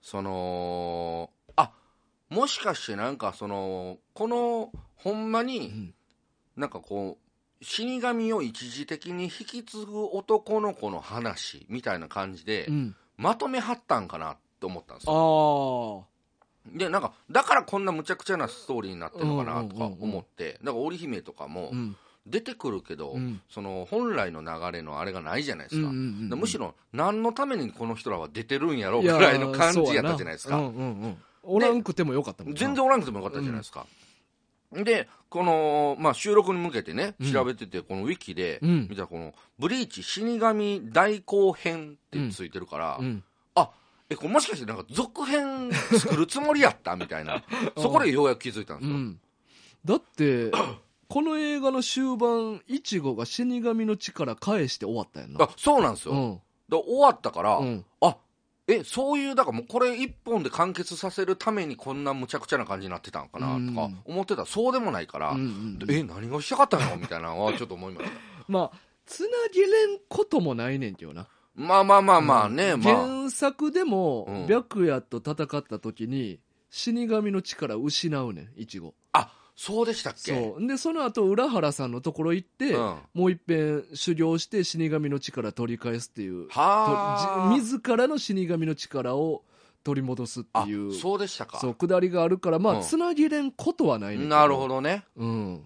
もしかしてなんかこのほんまに、なんか死神を一時的に引き継ぐ男の子の話みたいな感じで、まとめはったんかなって思ったんですよ。でなんかだからこんなむちゃくちゃなストーリーになってるのかなとか思って、だから織姫とかも出てくるけど、本来の流れのあれがないじゃないですか。むしろ何のためにこの人らは出てるんやろうぐらいの感じやったじゃないですか。 おらんくてもよかったもんな。 全然おらんくてもよかったじゃないですか。で、この、まあ、収録に向けてね、調べてて、このウィキで、見たらこの、ブリーチ死神大後編ってついてるから、あ、これもしかしてなんか続編作るつもりやったみたいな、そこでようやく気づいたんですよ。 だって、この映画の終盤、イチゴが死神の力返して終わったやんな。 そうなんですよ。終わったから、そういう、だからもうこれ一本で完結させるためにこんなむちゃくちゃな感じになってたんかなとか思ってたらそうでもないから、何がしたかったのみたいなのはちょっと思いました。 まあ、つなぎれんこともないねんけどな。 まあね、 原作でも、白夜と戦った時に、死神の力失うねん、イチゴ。 そうでしたっけ。 そうでその後浦原さんのところ行って、もう一遍修行して死神の力取り返すっていう自らの死神の力を取り戻すっていうそうでしたか。 そう下りがあるからまあ、つなぎれんことはないねんけど。 なるほどね。 ま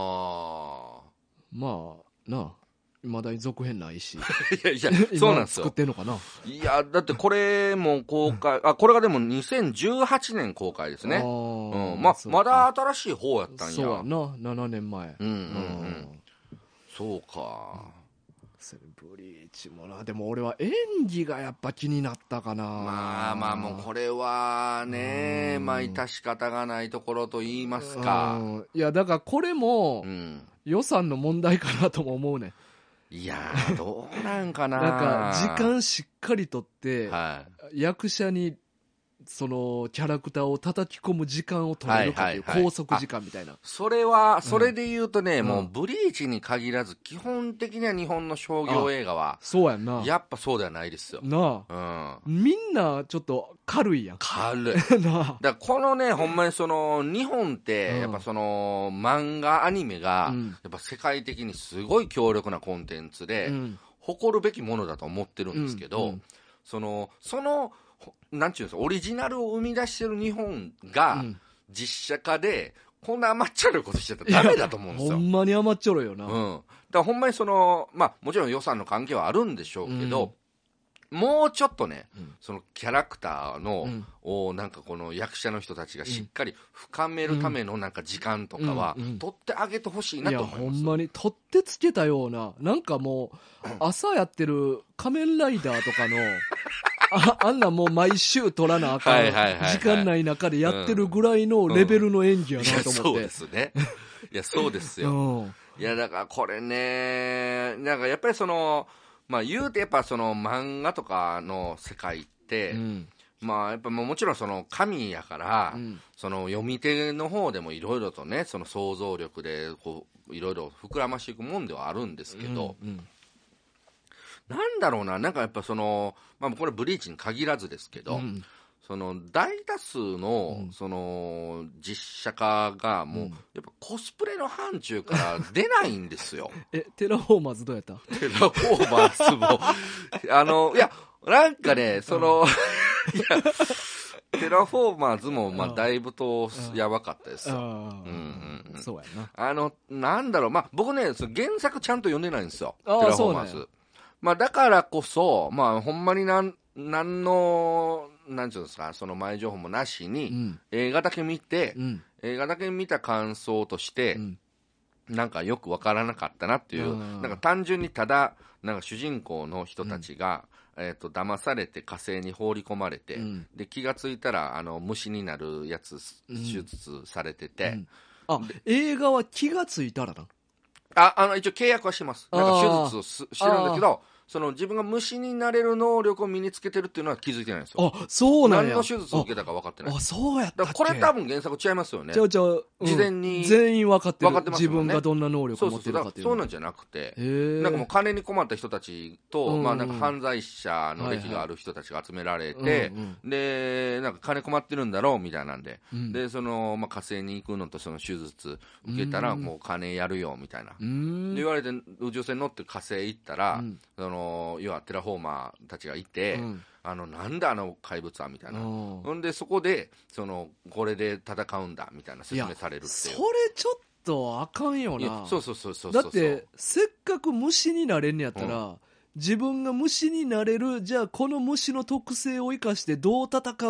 あなあまだ続編ないし。 いやそうなんですよ。 作ってんのかな。 いやだってこれも公開、これがでも2018年公開ですね。まだ新しい方やったんや。 そうやな、7年前。 そうか。 ブリーチもな。でも俺は演技がやっぱ気になったかな。 まあもうこれはね、致し方がないところと言いますか。 いやだからこれも予算の問題かなとも思うねん。 いやーどうなんかな。 なんか時間しっかりとって、役者にそのキャラクターを叩き込む時間を取れるかっていう拘束時間みたいな。 それで言うとね、もうブリーチに限らず基本的には日本の商業映画はそうやんな。 やっぱそうではないですよなあ、みんなちょっと軽いやん。 軽いなあ。だからこのねほんまにその日本ってやっぱその漫画アニメがやっぱ世界的にすごい強力なコンテンツで誇るべきものだと思ってるんですけど、そのなんていうんですか、オリジナルを生み出してる日本が実写化でこんな甘っちょろいことしちゃったらダメだと思うんですよ。 ほんまに甘っちょろいよな。 だからほんまにそのもちろん予算の関係はあるんでしょうけど、もうちょっとね、そのキャラクターの、なんかこの役者の人たちがしっかり深めるためのなんか時間とかは、取ってあげてほしいなと思います。 いやほんまに取ってつけたような、なんかもう朝やってる仮面ライダーとかのあんなもう毎週撮らなあかん時間ない中でやってるぐらいのレベルの演技やなと思って。 そうですね。いやそうですよ。いやだからこれね、なんかやっぱりその言うてやっぱその漫画とかの世界って、やっぱもちろんその神やから、その読み手の方でもいろいろとね、その想像力でこういろいろ膨らましていくもんではあるんですけど、なんだろうな、なんかやっぱそのこれブリーチに限らずですけど、その大多数のその実写化がもうやっぱコスプレの範疇から出ないんですよ。 テラフォーマーズどうやった？ テラフォーマーズもいやなんかねそのいやテラフォーマーズもだいぶとやばかったですよ。 そうやな。 なんだろう、僕ねその原作ちゃんと読んでないんですよ。テラフォーマーズ。だからこそほんまになんのなんていうんですか、その前情報もなしに、映画だけ見て、映画だけ見た感想として、なんかよくわからなかったなっていう、なんか単純にただなんか主人公の人たちが、騙されて火星に放り込まれて、で気がついたら虫になるやつ手術されてて、 映画は気がついたらな。 一応契約はしてます。なんか手術をしてるんだけど、その自分が虫になれる能力を身につけてるっていうのは気づいてないんですよ。 そうなんや。 何の手術を受けたか分かってない。 そうやったっけ。 これ多分原作違いますよね。 事前に全員分かってる。 ますもんね。 自分がどんな能力を持ってるかっていう。 そうなんじゃなくて、なんかもう金に困った人たちと、なんか犯罪者の歴がある人たちが集められて、でなんか金困ってるんだろうみたいなんで、でその火星に行くのとその手術受けたらもう金やるよみたいな。で言われて宇宙船乗って火星行ったら、その要はテラフォーマーたちがいて、なんだ怪物はみたいな。ほんでそこでこれで戦うんだみたいな説明されるっていう。 それちょっとあかんよな。 そうだってせっかく虫になれんねやったら、自分が虫になれる、じゃあこの虫の特性を生かしてどう戦うっ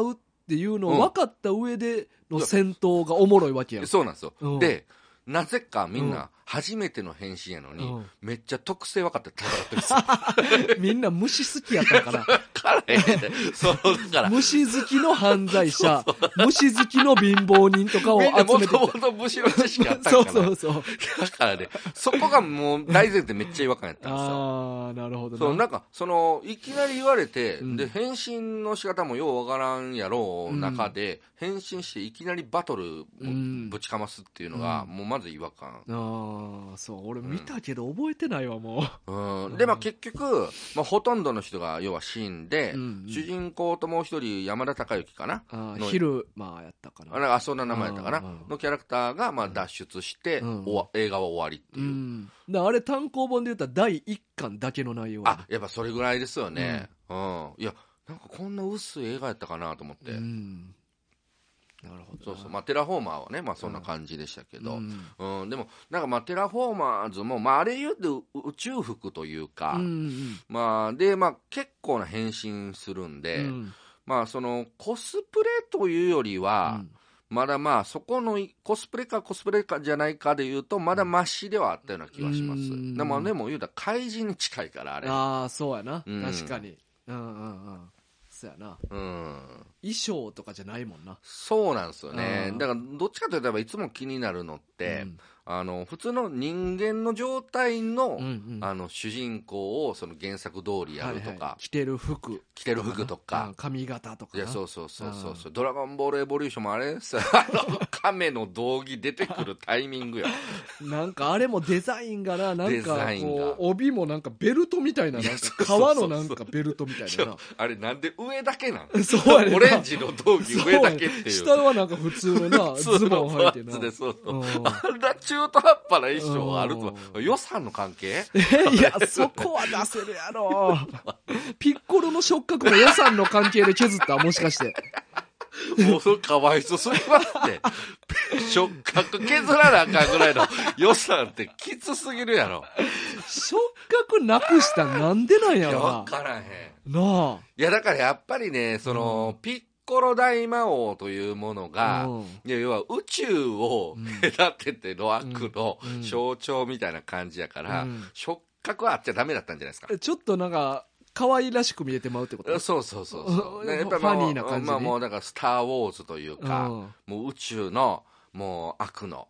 っていうのを分かった上での戦闘がおもろいわけやん。 そうなんですよ。で、なぜかみんな初めての変身やのに、めっちゃ特性分かって戦ってるんですよ。 みんな虫好きやったんかな。 だから虫好きの犯罪者、虫好きの貧乏人とかを集めて。 もともと虫の知識あったんかな。 そう。 だからね、そこがもう大前提めっちゃ違和感やったんですよ。 ああ、なるほどな。 そう、なんか、いきなり言われて、で、変身の仕方もようわからんやろう中で、変身していきなりバトルぶちかますっていうのが、もうまず違和感。 ああ、そう、俺見たけど覚えてないわ、もう。で、まあ結局、ほとんどの人が要は死んで、主人公ともう一人山田孝之かな。 昼間やったかな。 そんな名前やったかな。のキャラクターがまあ脱出して、映画は終わりっていう。 あれ単行本で言ったら第1巻だけの内容。 やっぱそれぐらいですよね。いや、なんかこんな薄い映画やったかなと思って。なるほど。そう。テラフォーマーはね、そんな感じでしたけど。でも、なんかテラフォーマーズも、あれ言うと宇宙服というか、で、結構な変身するんで、そのコスプレというよりは、まだそこのコスプレかじゃないかで言うと、まだマシではあったような気がします。でもね、もう言うたら怪人に近いから、あれ。 ああ、そうやな。確かに。そうやな。衣装とかじゃないもんな。 そうなんですよね。だから、どっちかといえばいつも気になるのって、普通の人間の状態の、主人公をその原作通りやるとか。 着てる服とか。 髪型とか。 いや、そう。ドラゴンボールエボリューションもあれさ、亀の道着出てくるタイミングよ。 なんかあれもデザインがな、なんかこう、帯もなんかベルトみたいな、なんか革のなんかベルトみたいな。あれなんで上だけなん？ そうやね。 オレンジの道着上だけっていう。 下はなんか普通のな、ズボン履いてな。 あんな中途半端な衣装あると、予算の関係？ いや、そこは出せるやろ。ピッコロの触覚も予算の関係で削った？もしかして。 もうそれかわいそうすぎますって。触覚削らなあかんぐらいの予算ってきつすぎるやろ。 触覚なくしたんなんでなんやろな。 わからへん。 なあ。 いや、だからやっぱりね、ピッコロ大魔王というものが、要は宇宙を隔てての悪の象徴みたいな感じやから、触覚はあっちゃダメだったんじゃないですか。 ちょっとなんか、可愛らしく見えてまうってこと？ そう。 やっぱファニーな感じに。 もうだからスター・ウォーズというか、もう宇宙の、もう悪の。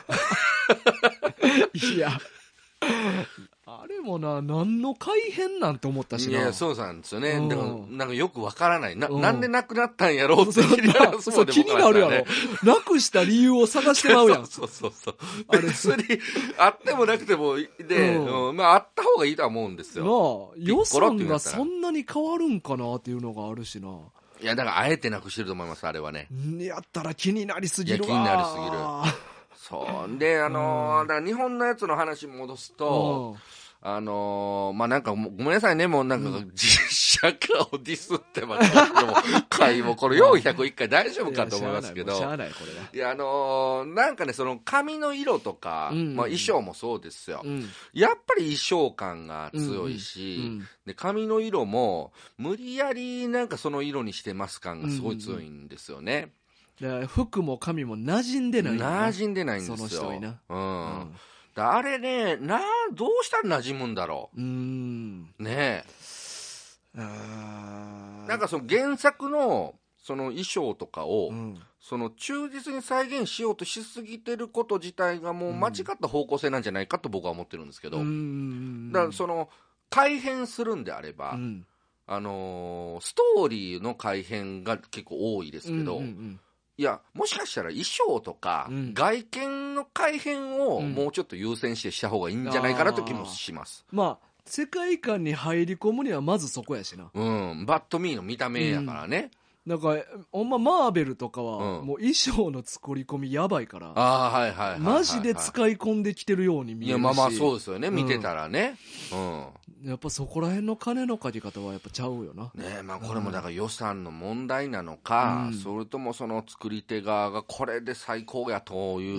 いや。あれもな、何の改変なんて思ったしな。 いや、そうなんですよね。だから、なんかよくわからない。なんでなくなったんやろうって気になる。 そう、気になるやろ。なくした理由を探してまうやん。 そう。別に、あってもなくても、あった方がいいとは思うんですよ。 なあ、予算がそんなに変わるんかなっていうのがあるしな。 いや、だからあえてなくしてると思います、あれはね。 やったら気になりすぎるわ。 いや、気になりすぎる。そう。で、だから日本のやつの話戻すと、なんか、ごめんなさいね、もうなんか、実写化をディスってますけども、回もこれ401回大丈夫かと思いますけど、いや、なんかね、その髪の色とか、衣装もそうですよ。やっぱり衣装感が強いし、で、髪の色も、無理やりなんかその色にしてます感がすごい強いんですよね。 服も髪も馴染んでないんだ。 馴染んでないんですよ。 その人にな。 あれね、どうしたら馴染むんだろう。ねえ。なんかその原作のその衣装とかを、その忠実に再現しようとしすぎてること自体がもう間違った方向性なんじゃないかと僕は思ってるんですけど、だからその改変するんであれば、ストーリーの改変が結構多いですけど、いや、もしかしたら衣装とか、外見の改変をもうちょっと優先してした方がいいんじゃないかなという気もします。 世界観に入り込むにはまずそこやしな。 バッドミーの見た目やからね。 なんか、ほんまマーベルとかは、もう衣装の作り込みやばいから、マジで使い込んできてるように見えるし。いや、 そうですよね、見てたらね。 やっぱそこら辺の金の借り方はやっぱちゃうよな。 ね、これもだから予算の問題なのか、それともその作り手側がこれで最高やという、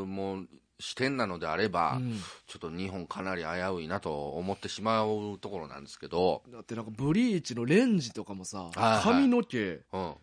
もう、視点なのであれば、ちょっと日本かなり危ういなと思ってしまうところなんですけど。 だってなんかブリーチのレンジとかもさ、髪の毛、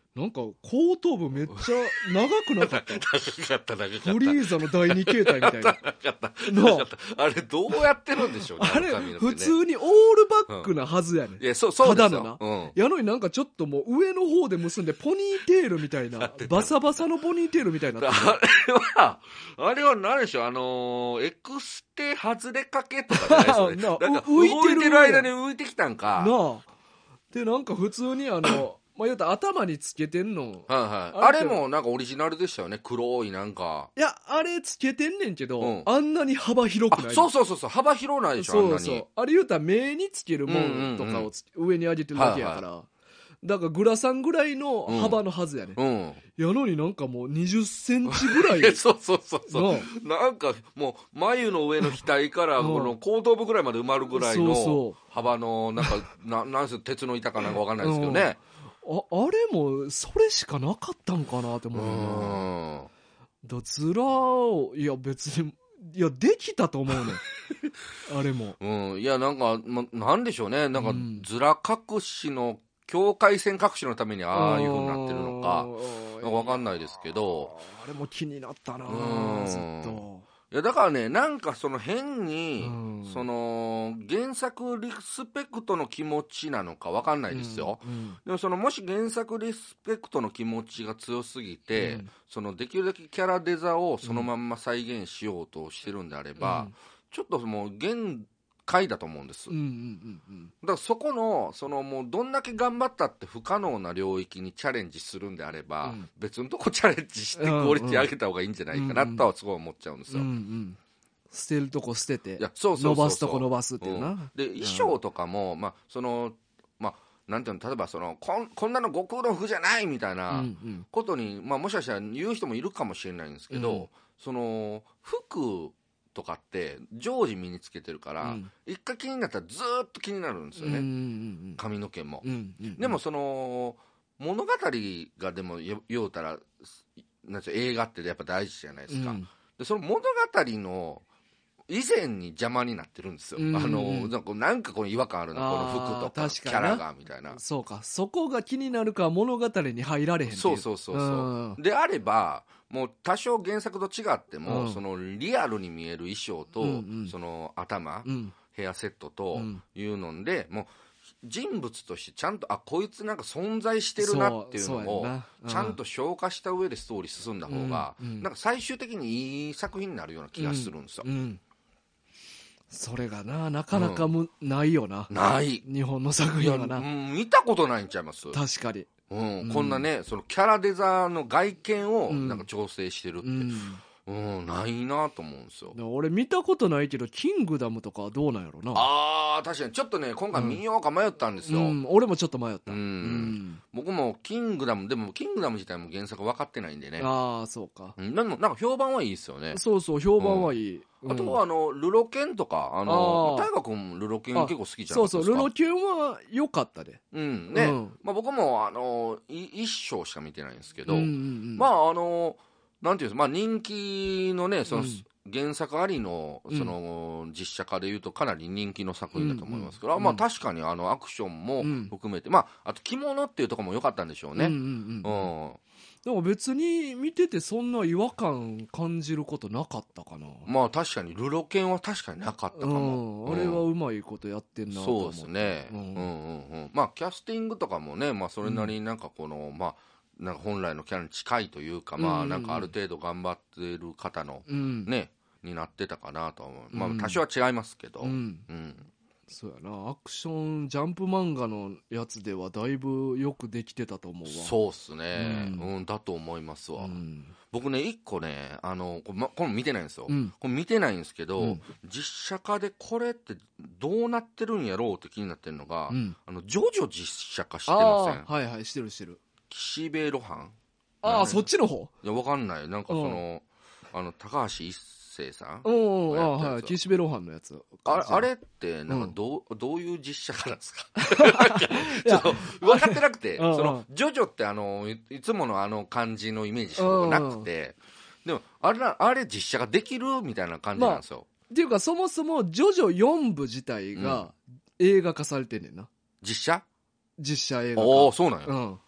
なんか後頭部めっちゃ長くなかった長かったフリーザの第2形態みたいな長かったあれどうやってるんでしょうね。 あれ普通にオールバックなはずやねん、 いやそうですよ。 ただのな、やのになんかちょっともう上の方で結んでポニーテールみたいなバサバサのポニーテールみたいになってあれは何でしょう、エクステ外れかけとかじゃないですよねなんか動いてる間に浮いてきたんかなあでなんか普通にまあ、言うたら頭につけてんの、 あれもなんかオリジナルでしたよね。黒いなんか、 いやあれつけてんねんけど、あんなに幅広くない。 そう幅広ないでしょ。あんなにあれ言うたら目につけるもんとかを上に上げてるだけやから、だからグラサンぐらいの幅のはずやね、やのになんかもう20センチぐらいそうなんかもう眉の上の額からこの後頭部ぐらいまで埋まるぐらいの幅のなんかなんせ鉄の板かなんかわかんないですけどね、 あれもそれしかなかったんかなって思うな。だずらをいや別にいやできたと思うねあれも、 いやなんか、なんでしょうね、なんかずら隠しの境界線隠しのためにああいう風になってるのかわかんないですけど、 あれも気になったなずっと。 いやだからね、なんかその変に、その原作リスペクトの気持ちなのかわかんないですよ、でもそのもし原作リスペクトの気持ちが強すぎて、そのできるだけキャラデザをそのまんま再現しようとしてるんであれば、ちょっともう限界だと思うんです、だからそこのそのもうどんだけ頑張ったって不可能な領域にチャレンジするんであれば、別のとこチャレンジしてクオリティ上げた方がいいんじゃないかなとはすごい思っちゃうんですよ、 捨てるとこ捨てて伸ばすとこ伸ばすっていうな、 で衣装とかも、そのなんていうの、例えばそのこんなの悟空の服じゃないみたいなことに、もしかしたら言う人もいるかもしれないんですけど、その服とかって常時身につけてるから、一回気になったらずっと気になるんですよね、髪の毛も、でもその物語がでも言うたらなんていう映画ってやっぱ大事じゃないですか、でその物語の以前に邪魔になってるんですよ、なんかこの違和感あるな、この服とかキャラがみたいな。 そうか、そこが気になるから物語に入られへんっていう。 そうであればもう多少原作と違っても、そのリアルに見える衣装と、その頭、ヘアセットというので、もう人物としてちゃんとこいつなんか存在してるなっていうのをちゃんと消化した上でストーリー進んだ方が、なんか最終的にいい作品になるような気がするんですよ、 それがなかなかないよな、 ない日本の作品はな、 見たことないんちゃいます。 確かに、 こんなね、そのキャラデザの外見をなんか調整してるって、ないなと思うんですよ。 俺見たことないけどキングダムとかはどうなんやろな。 確かにちょっとね今回見ようか迷ったんですよ、 俺もちょっと迷った、 僕もキングダム自体も原作分かってないんでね。 そうか、 でもなんか評判はいいですよね。 そう評判はいい、 あとはルロケンとか大河君ルロケン結構好きじゃないですか。 ルロケンは良かったで、 僕も一章しか見てないんですけど、なんていうんですか、人気のね、その原作ありのその実写化でいうとかなり人気の作品だと思いますから、確かにアクションも含めて、あと着物っていうところも良かったんでしょうね。 でも別に見ててそんな違和感感じることなかったかな。 確かにルロケンは確かになかったかも、 あれはうまいことやってんなと思って。 そうですね、キャスティングとかもね、それなりになんかこのなんか本来のキャラに近いというか、なんかある程度頑張ってる方の、ねになってたかなと思う。多少は違いますけど、 そうやな、アクションジャンプ漫画のやつではだいぶよくできてたと思うわ。 そうっすね、だと思いますわ、僕ね一個ねこれ見てないんですよ、これ見てないんですけど、実写化でこれってどうなってるんやろうって気になってるのが、ジョジョ実写化してません？ はいしてる岸辺露伴。 そっちの方？ いやわかんない、なんかその高橋一生さん、 岸辺露伴のやつ。 あれってなんかどういう実写化なんですか？分かってなくて、そのジョジョっていつもの感じのイメージしかなくて、でもあれ実写化できるみたいな感じなんですよ。 っていうかそもそもジョジョ4部自体が映画化されてんねんな。 実写映画化。 そうなんや。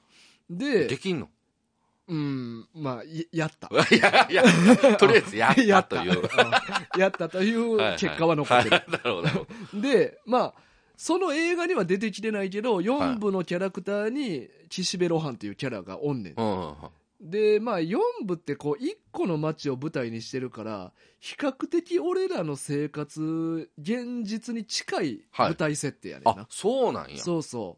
できんの？ まあ、やった。 いや、とりあえずやったという。 やったという結果は残ってる。 なるほど。 で、まあ、その映画には出てきてないけど、4部のキャラクターに岸辺露伴っていうキャラがおんねん。で、まあ、4部ってこう、1個の街を舞台にしてるから、比較的俺らの生活、現実に近い舞台設定やねんな。 そうなんや。 そうそう。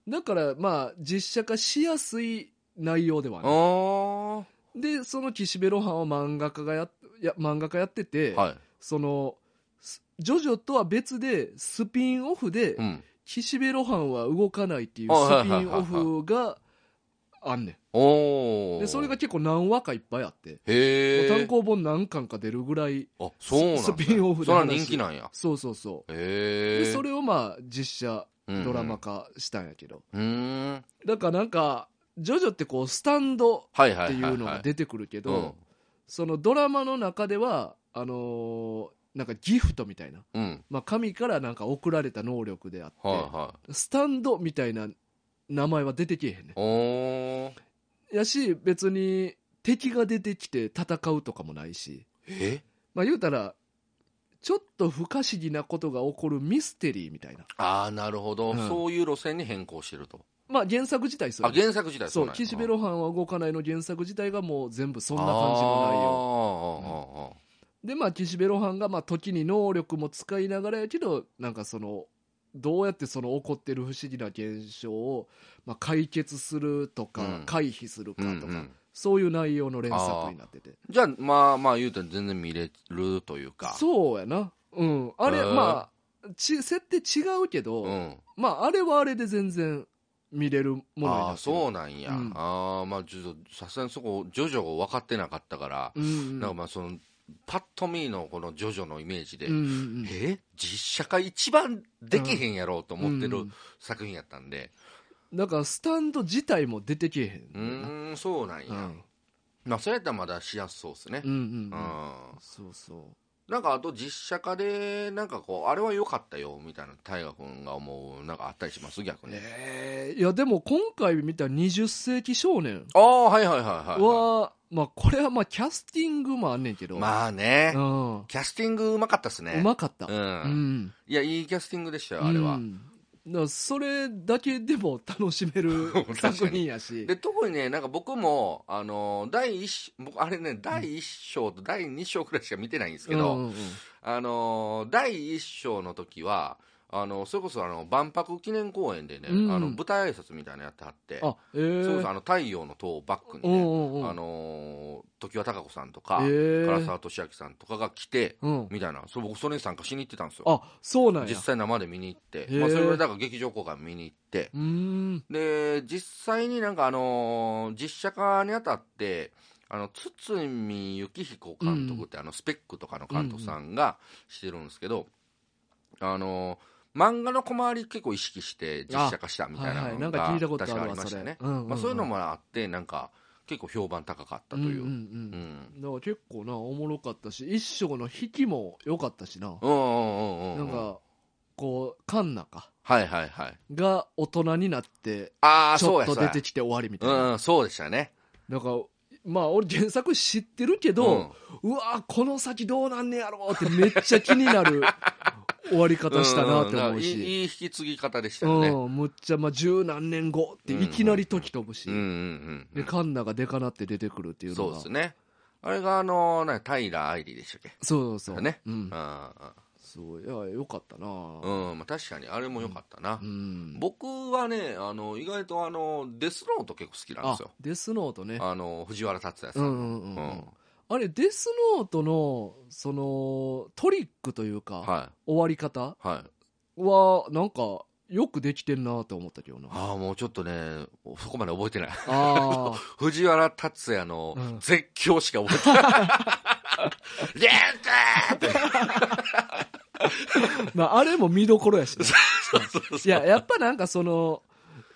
だから、まあ、実写化しやすい内容ではね。で、その岸辺露伴は漫画家やってて、その、ジョジョとは別で、スピンオフで、岸辺露伴は動かないっていうスピンオフがあんねん。で、それが結構何話かいっぱいあって、単行本何巻か出るぐらい、スピンオフで。 それは人気なんや。 そうそうそう。で、それをまあ、実写、ドラマ化したんやけど。だからなんか、ジョジョってこう、スタンドっていうのが出てくるけど、そのドラマの中では、なんかギフトみたいな、まあ、神からなんか送られた能力であって、スタンドみたいな名前は出てけえへんね。やし、別に敵が出てきて戦うとかもないし、まあ言うたらちょっと不可思議なことが起こるミステリーみたいな。 なるほど、そういう路線に変更してると。 まあ原作自体原作自体そう、岸辺露伴は動かないの原作自体がもう全部そんな感じの内容。で、まあ、岸辺露伴が、まあ、時に能力も使いながらやけど、なんかその、どうやってその起こってる不思議な現象を、まあ、解決するとか、回避するかとか、そういう内容の連作になってて。 じゃあ、まあ言うたら全然見れるというか。 そうやな。あれ、まあ、設定違うけど、まあ、あれはあれで全然見れるものになってる。 そうなんや。まあ、ちょっと、さすがにそこ、ジョジョ分かってなかったから、なんかまあ、その、パッと見のこのジョジョのイメージで、実写化一番できへんやろうと思ってる作品やったんで。 だからスタンド自体も出てけへん。そうなんや。まあそれやったらまだしやすそうですね。 そうそう。 なんかあと実写化でなんかこうあれは良かったよみたいな大河君が思うなんかあったりします逆に。 いやでも今回見た20世紀少年はまあこれはまあキャスティングもあんねんけど、 まあね、キャスティングうまかったっすね。 うまかった。 いやいいキャスティングでしたよあれは。 だからそれだけでも楽しめる作品やし。 で特にねなんか僕も第1章と第2章くらいしか見てないんですけど、第1章の時はそれこそ万博記念公園でね、舞台挨拶みたいなのやってはって、それこそ太陽の塔をバックにね、常盤貴子さんとか、唐沢寿明さんとかが来て、みたいな、僕それに参加しに行ってたんですよ。 そうなんや。 実際生で見に行って、まあ、それぐらいだから劇場公開見に行って、で実際になんか実写化にあたって堤幸彦監督ってスペックとかの監督さんがしてるんですけど、漫画の小回り結構意識して実写化したみたいなのが確かありましたね。そういうのもあってなんか結構評判高かったという。 だから結構なおもろかったし一章の引きも良かったしな。なんかこうカンナかが大人になってちょっと出てきて終わりみたいな。 そうでしたね。 だからまあ俺原作知ってるけど、うわこの先どうなんねやろうってめっちゃ気になる終わり方したなって思うし、 いい引き継ぎ方でしたよね。 むっちゃ十何年後っていきなり時飛ぶし、でカンナがデカなって出てくるっていうのが、 そうですね。あれが平愛理でしたっけ。 そうね。 そういやよかったな。 まあ確かにあれもよかったな。僕はね意外とデスノート結構好きなんですよ。 デスノートね。 藤原竜也さん。 あれデスノートのそのトリックというか、終わり方はなんかよくできてんなと思ったけどな。 もうちょっとねそこまで覚えてない。藤原竜也の絶叫しか覚えてない。リューってまああれも見どころやしね。いややっぱなんかその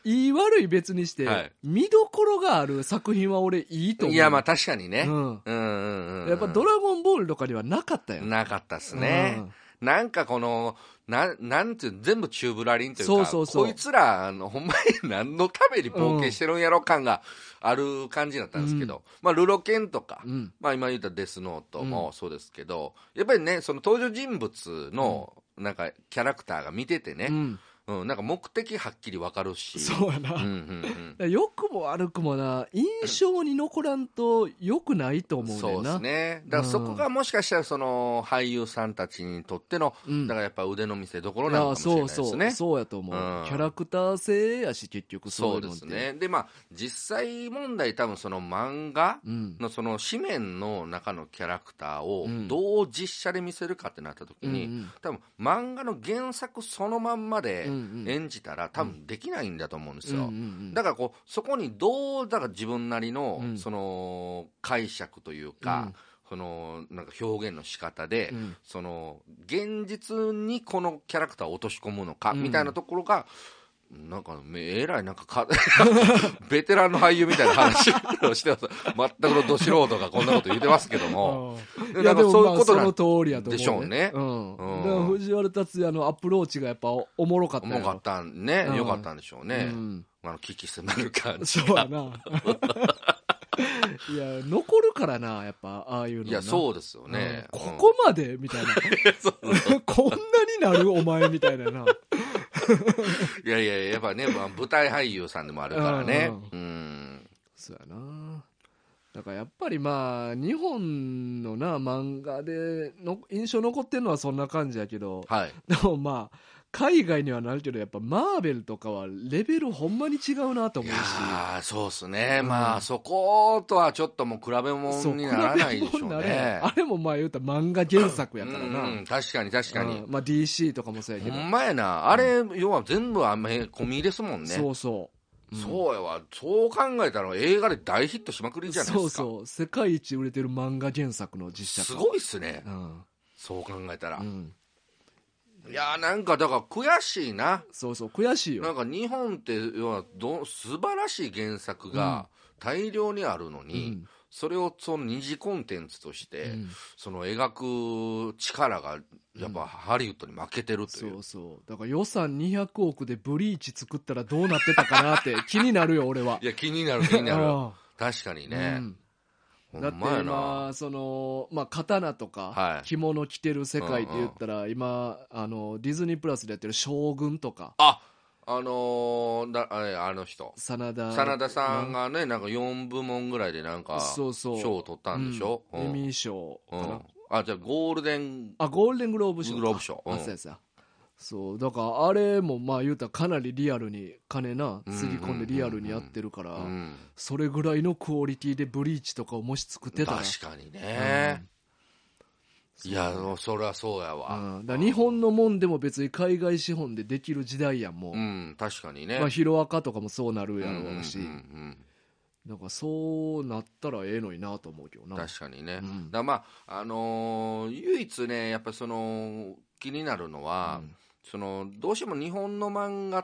いい悪い別にして、はい、見どころがある作品は俺いいと思う。 いや、まあ確かにね。 やっぱドラゴンボールとかにはなかったよ。 なかったっすね。なんかこの、なんていう全部チューブラリンというか、こいつら、ほんまに何のために冒険してるんやろ感がある感じだったんですけど、まあ、ルロケンとか、まあ今言ったデスノートもそうですけど、やっぱりね、その登場人物の、なんかキャラクターが見ててね、なんか目的はっきり分かるし。 そうやな。良くも悪くもな、印象に残らんと良くないと思うねんな。 そうですね。だからそこがもしかしたらその俳優さんたちにとっての、だからやっぱ腕の見せ所なのかもしれないですね。 そうやと思う。キャラクター性やし、結局そういうのって。 そうですね。で、まあ、実際問題多分その漫画のその紙面の中のキャラクターをどう実写で見せるかってなった時に、多分漫画の原作そのまんまで、演じたら多分できないんだと思うんですよ。だからこうそこにどうだから自分なりのその解釈というか、そのなんか表現の仕方で、その現実にこのキャラクターを落とし込むのかみたいなところが。なんかえらいなんかベテランの俳優みたいな話をしてます。全くのど素人がこんなこと言ってますけども、 いやでもそういうことなんでしょうね。 だから藤原竜也のアプローチがやっぱおもろかったよ。 おもろかったね。よかったんでしょうね。危機迫る感じが。 そうやな。いや残るからな、やっぱああいうの。 いやそうですよね。 ここまでみたいな。こんなになるお前みたいなな。 いやいや、やっぱね、まあ、舞台俳優さんでもあるからね。 そうやな。だからやっぱりまあ日本のな漫画での印象残ってるのはそんな感じやけど、でもまあ海外にはなるけど、やっぱマーベルとかはレベルほんまに違うなと思うし。いやそうっすね。まあそことはちょっともう比べ物にならないでしょうね。 あれもまあ言うたら漫画原作やからな。 確かに確かに。 まあ DC とかもそうやけど。 ほんまやな。あれ、要は全部込みですもんね。 そうそう。 そうやわ。そう考えたら映画で大ヒットしまくりじゃないですか。 そうそう。世界一売れてる漫画原作の実写化。 すごいっすね。そう考えたら。いやなんかだから悔しいな。 そうそう悔しいよ。 なんか日本って要は素晴らしい原作が大量にあるのに、それをその二次コンテンツとして、その描く力がやっぱハリウッドに負けてるという、 そうそうだから予算200億でブリーチ作ったらどうなってたかなって気になるよ俺は。 いや気になる確かにね、 だって今その、まあ、刀とか着物着てる世界って言ったら、今ディズニープラスでやってる将軍とか、 あの人真田さんがねなんか4部門ぐらいでなんか賞を取ったんでしょ。 エミー賞かな。じゃあゴールデングローブ賞そうだからあれもまあ言うたらかなりリアルに金つぎ込んでリアルにやってるから、それぐらいのクオリティでブリーチとかをもし作ってたら確かにね、いやそれはそうやわ、 だ日本のもんでも別に海外資本でできる時代やんもう、 確かにね、 まあ、ヒロアカとかもそうなるやろうし、だからそうなったらええのになと思うけどな。 確かにね、だまあ唯一ねやっぱその気になるのは、そのどうしても日本の漫画って、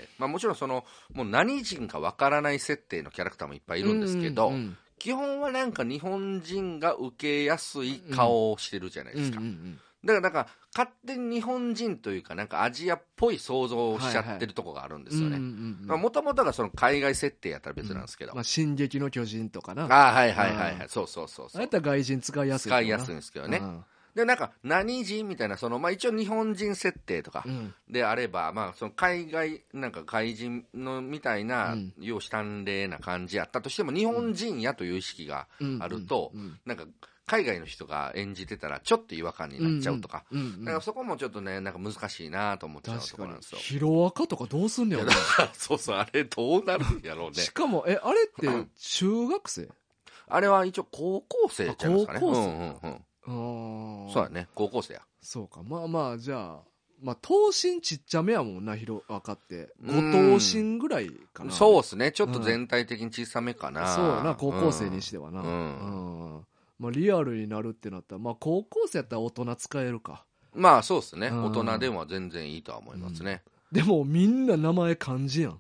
まあ、もちろんそのもう何人かわからない設定のキャラクターもいっぱいいるんですけど、基本はなんか日本人が受けやすい顔をしてるじゃないですか。だから勝手に日本人というかなんかアジアっぽい想像をしちゃってるとこがあるんですよね。もともとがその海外設定やったら別なんですけど、 進撃の巨人とかな。 そうあれって外人使いやすいんですけどね。でなんか何人みたいなその、まあ、一応日本人設定とかであれば、まあ、その海外なんか外人のみたいな容姿端麗な感じやったとしても日本人やという意識があると、なんか海外の人が演じてたらちょっと違和感になっちゃうとか、だからそこもちょっとねなんか難しいなと思っちゃうところなんですよ。 ヒロアカとかどうすんねやろ。 そうあれどうなるんやろうね。しかもあれって中学生？ あれは一応高校生ちゃいますかね。 高校生。 そうやね高校生や。 そうかまあじゃあ頭身ちっちゃめやもんなヒロアカって5頭身ぐらいかな。 そうですねちょっと全体的に小さめかな。 そうやな高校生にしてはな。まあリアルになるってなったらまあ高校生やったら大人使えるか。 まあそうですね大人でも全然いいとは思いますね。 でもみんな名前漢字やん。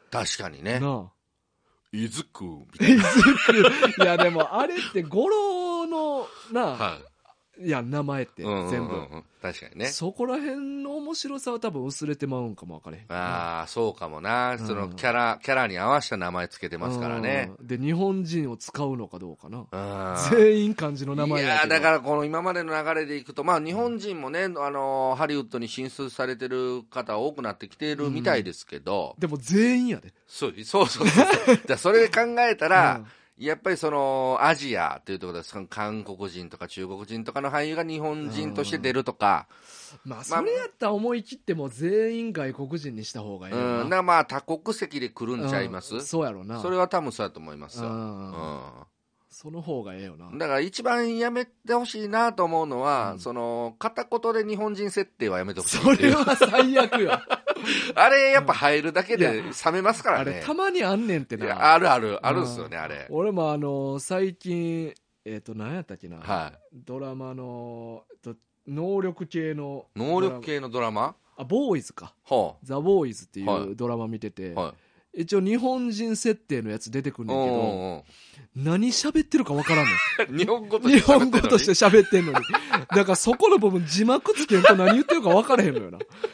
確かにね。 なあ。 いずくみたいな。 いや、でも、あれって、語呂の、なあ、 はい。 いや、名前って、全部。 確かにね。 そこら辺の面白さは多分薄れてまうんかも分かれへん。 ああ、そうかもな。そのキャラに合わせた名前つけてますからね。 で、日本人を使うのかどうかな。全員漢字の名前やけど。いや、だからこの今までの流れでいくと、まあ日本人もね、ハリウッドに進出されてる方多くなってきてるみたいですけど。 でも全員やで。 そう。じゃそれで考えたら、やっぱりそのアジアっていうところです。韓国人とか中国人とかの俳優が日本人として出るとか。 まあそれやったら思い切っても全員外国人にした方がいいよな。 まあ多国籍で来るんちゃいます。 そうやろな。 それは多分そうやと思いますよ。 その方がええよな。 だから一番やめてほしいなと思うのは、その片言で日本人設定はやめてほしい。 それは最悪よ。 あれやっぱ入るだけで冷めますからね。 あれたまにあんねんってな。 あるんすよね、あれ。 俺も最近、何やったっけな。 はい。 ドラマの、能力系のドラマ？ ボーイズか。ザ・ボーイズっていうドラマ見てて、一応日本人設定のやつ出てくるんだけど、何喋ってるか分からんの。 日本語として喋ってんのに。だからそこの部分字幕つけんと何言ってるか分からへんのよな。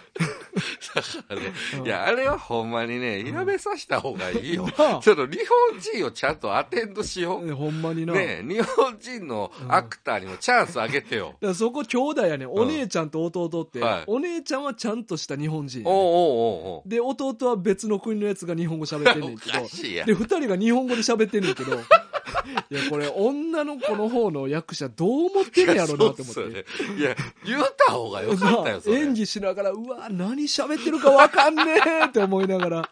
いや、あれはほんまにね、やめさせた方がいいよ。ちょっと日本人をちゃんとアテンドしよう。 ほんまにな。 ね、日本人のアクターにもチャンスあげてよ。 だからそこ兄弟やね。お姉ちゃんと弟って、お姉ちゃんはちゃんとした日本人やね。で、弟は別の国のやつが日本語喋ってんねんけど、で、二人が日本語で喋ってんねんけど、いや、これ、女の子の方の役者どう思ってんねやろなって思って。 いや、言った方がよかったよ、それ。 演技しながら、うわ、何喋ってるかわかんねえって思いながら。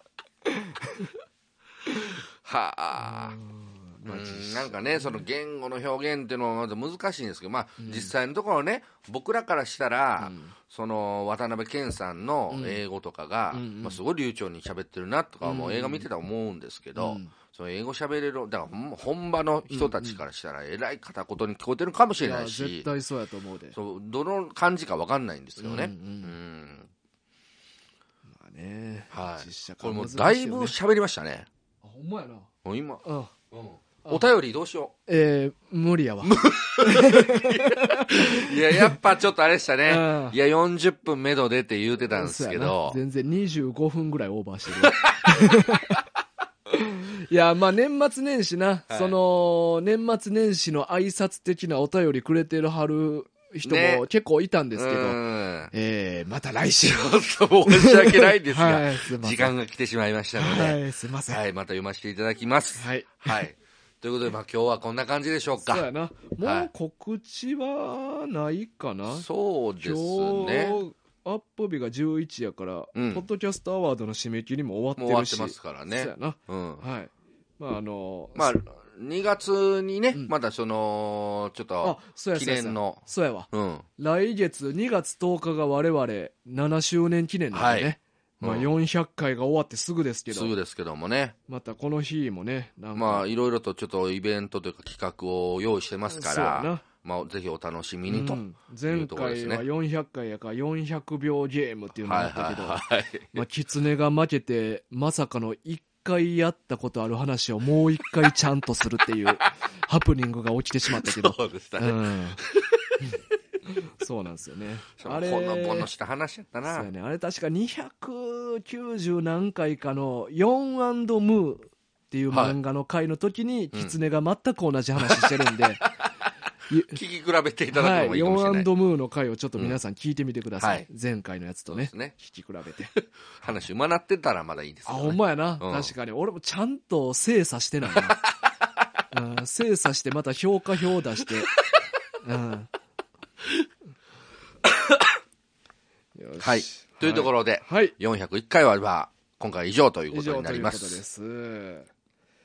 はあ。なんかね、その言語の表現っていうのはまず難しいんですけど、まあ、実際のところね、僕らからしたら、その渡辺謙さんの英語とかが、まあ、すごい流暢に喋ってるなとか、もう映画見てたら思うんですけど、その英語喋れる、だから本場の人たちからしたら、えらい片言に聞こえてるかもしれないし、 絶対そうやと思うで。 そう、どの感じか分かんないんですよね。 まあね、 はい。これもうだいぶ喋りましたね。 ほんまやな。 もう今、お便りどうしよう。無理やわ。 いや、やっぱちょっとあれでしたね。いや、40分目処でって言うてたんですけど。 全然25分ぐらいオーバーしてる。いや、まあ年末年始な、その、年末年始の挨拶的なお便りくれてるはる人も結構いたんですけど、また来週。 申し訳ないんですが、時間が来てしまいましたので、 はい、すいません。 はい、また読ませていただきます。はい。はい。ということで、まあ今日はこんな感じでしょうか。 そうやな。もう告知はないかな。 そうですね。 アップ日が11やから、ポッドキャストアワードの締め切りも終わってるし。 終わってますからね。 そうやな。はい。まあまあ、2月にね、まだその、ちょっと、記念の。 そうやわ。来月2月10日が我々7周年記念なんでね。まあ400回が終わってすぐですけど。 すぐですけどもね。 またこの日もね、 まあいろいろとちょっとイベントというか企画を用意してますから、まあぜひお楽しみにと。 前回は400回やから400秒ゲームっていうのがあったけど、まあ狐が負けてまさかの1回やったことある話をもう1回ちゃんとするっていうハプニングが起きてしまったけど。 そうでしたね。 そうなんですよね。 あれほのぼのした話やったな。 そうやね。あれ確か290何回かのヨン&ムーっていう漫画の回の時に狐が全く同じ話してるんで、 聞き比べていただくのもいいかもしれない。 ヨン&ムーの回をちょっと皆さん聞いてみてください。前回のやつとね。聞き比べて。 話うまなってたらまだいいですけどね。 ほんまやな。確かに。俺もちゃんと精査してないな。精査してまた評価表出して。 はい。というところで、401回は今回以上ということになります。 以上ということです。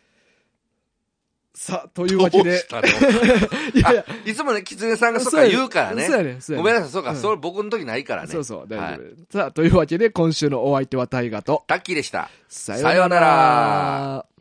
さあ、というわけで。 いつもね、キツネさんがそうか言うからね。ごめんなさい、そうか、それ僕の時ないからね。 そうそう、大丈夫。さあ、というわけで今週のお相手はタイガとタッキーでした。 さようなら。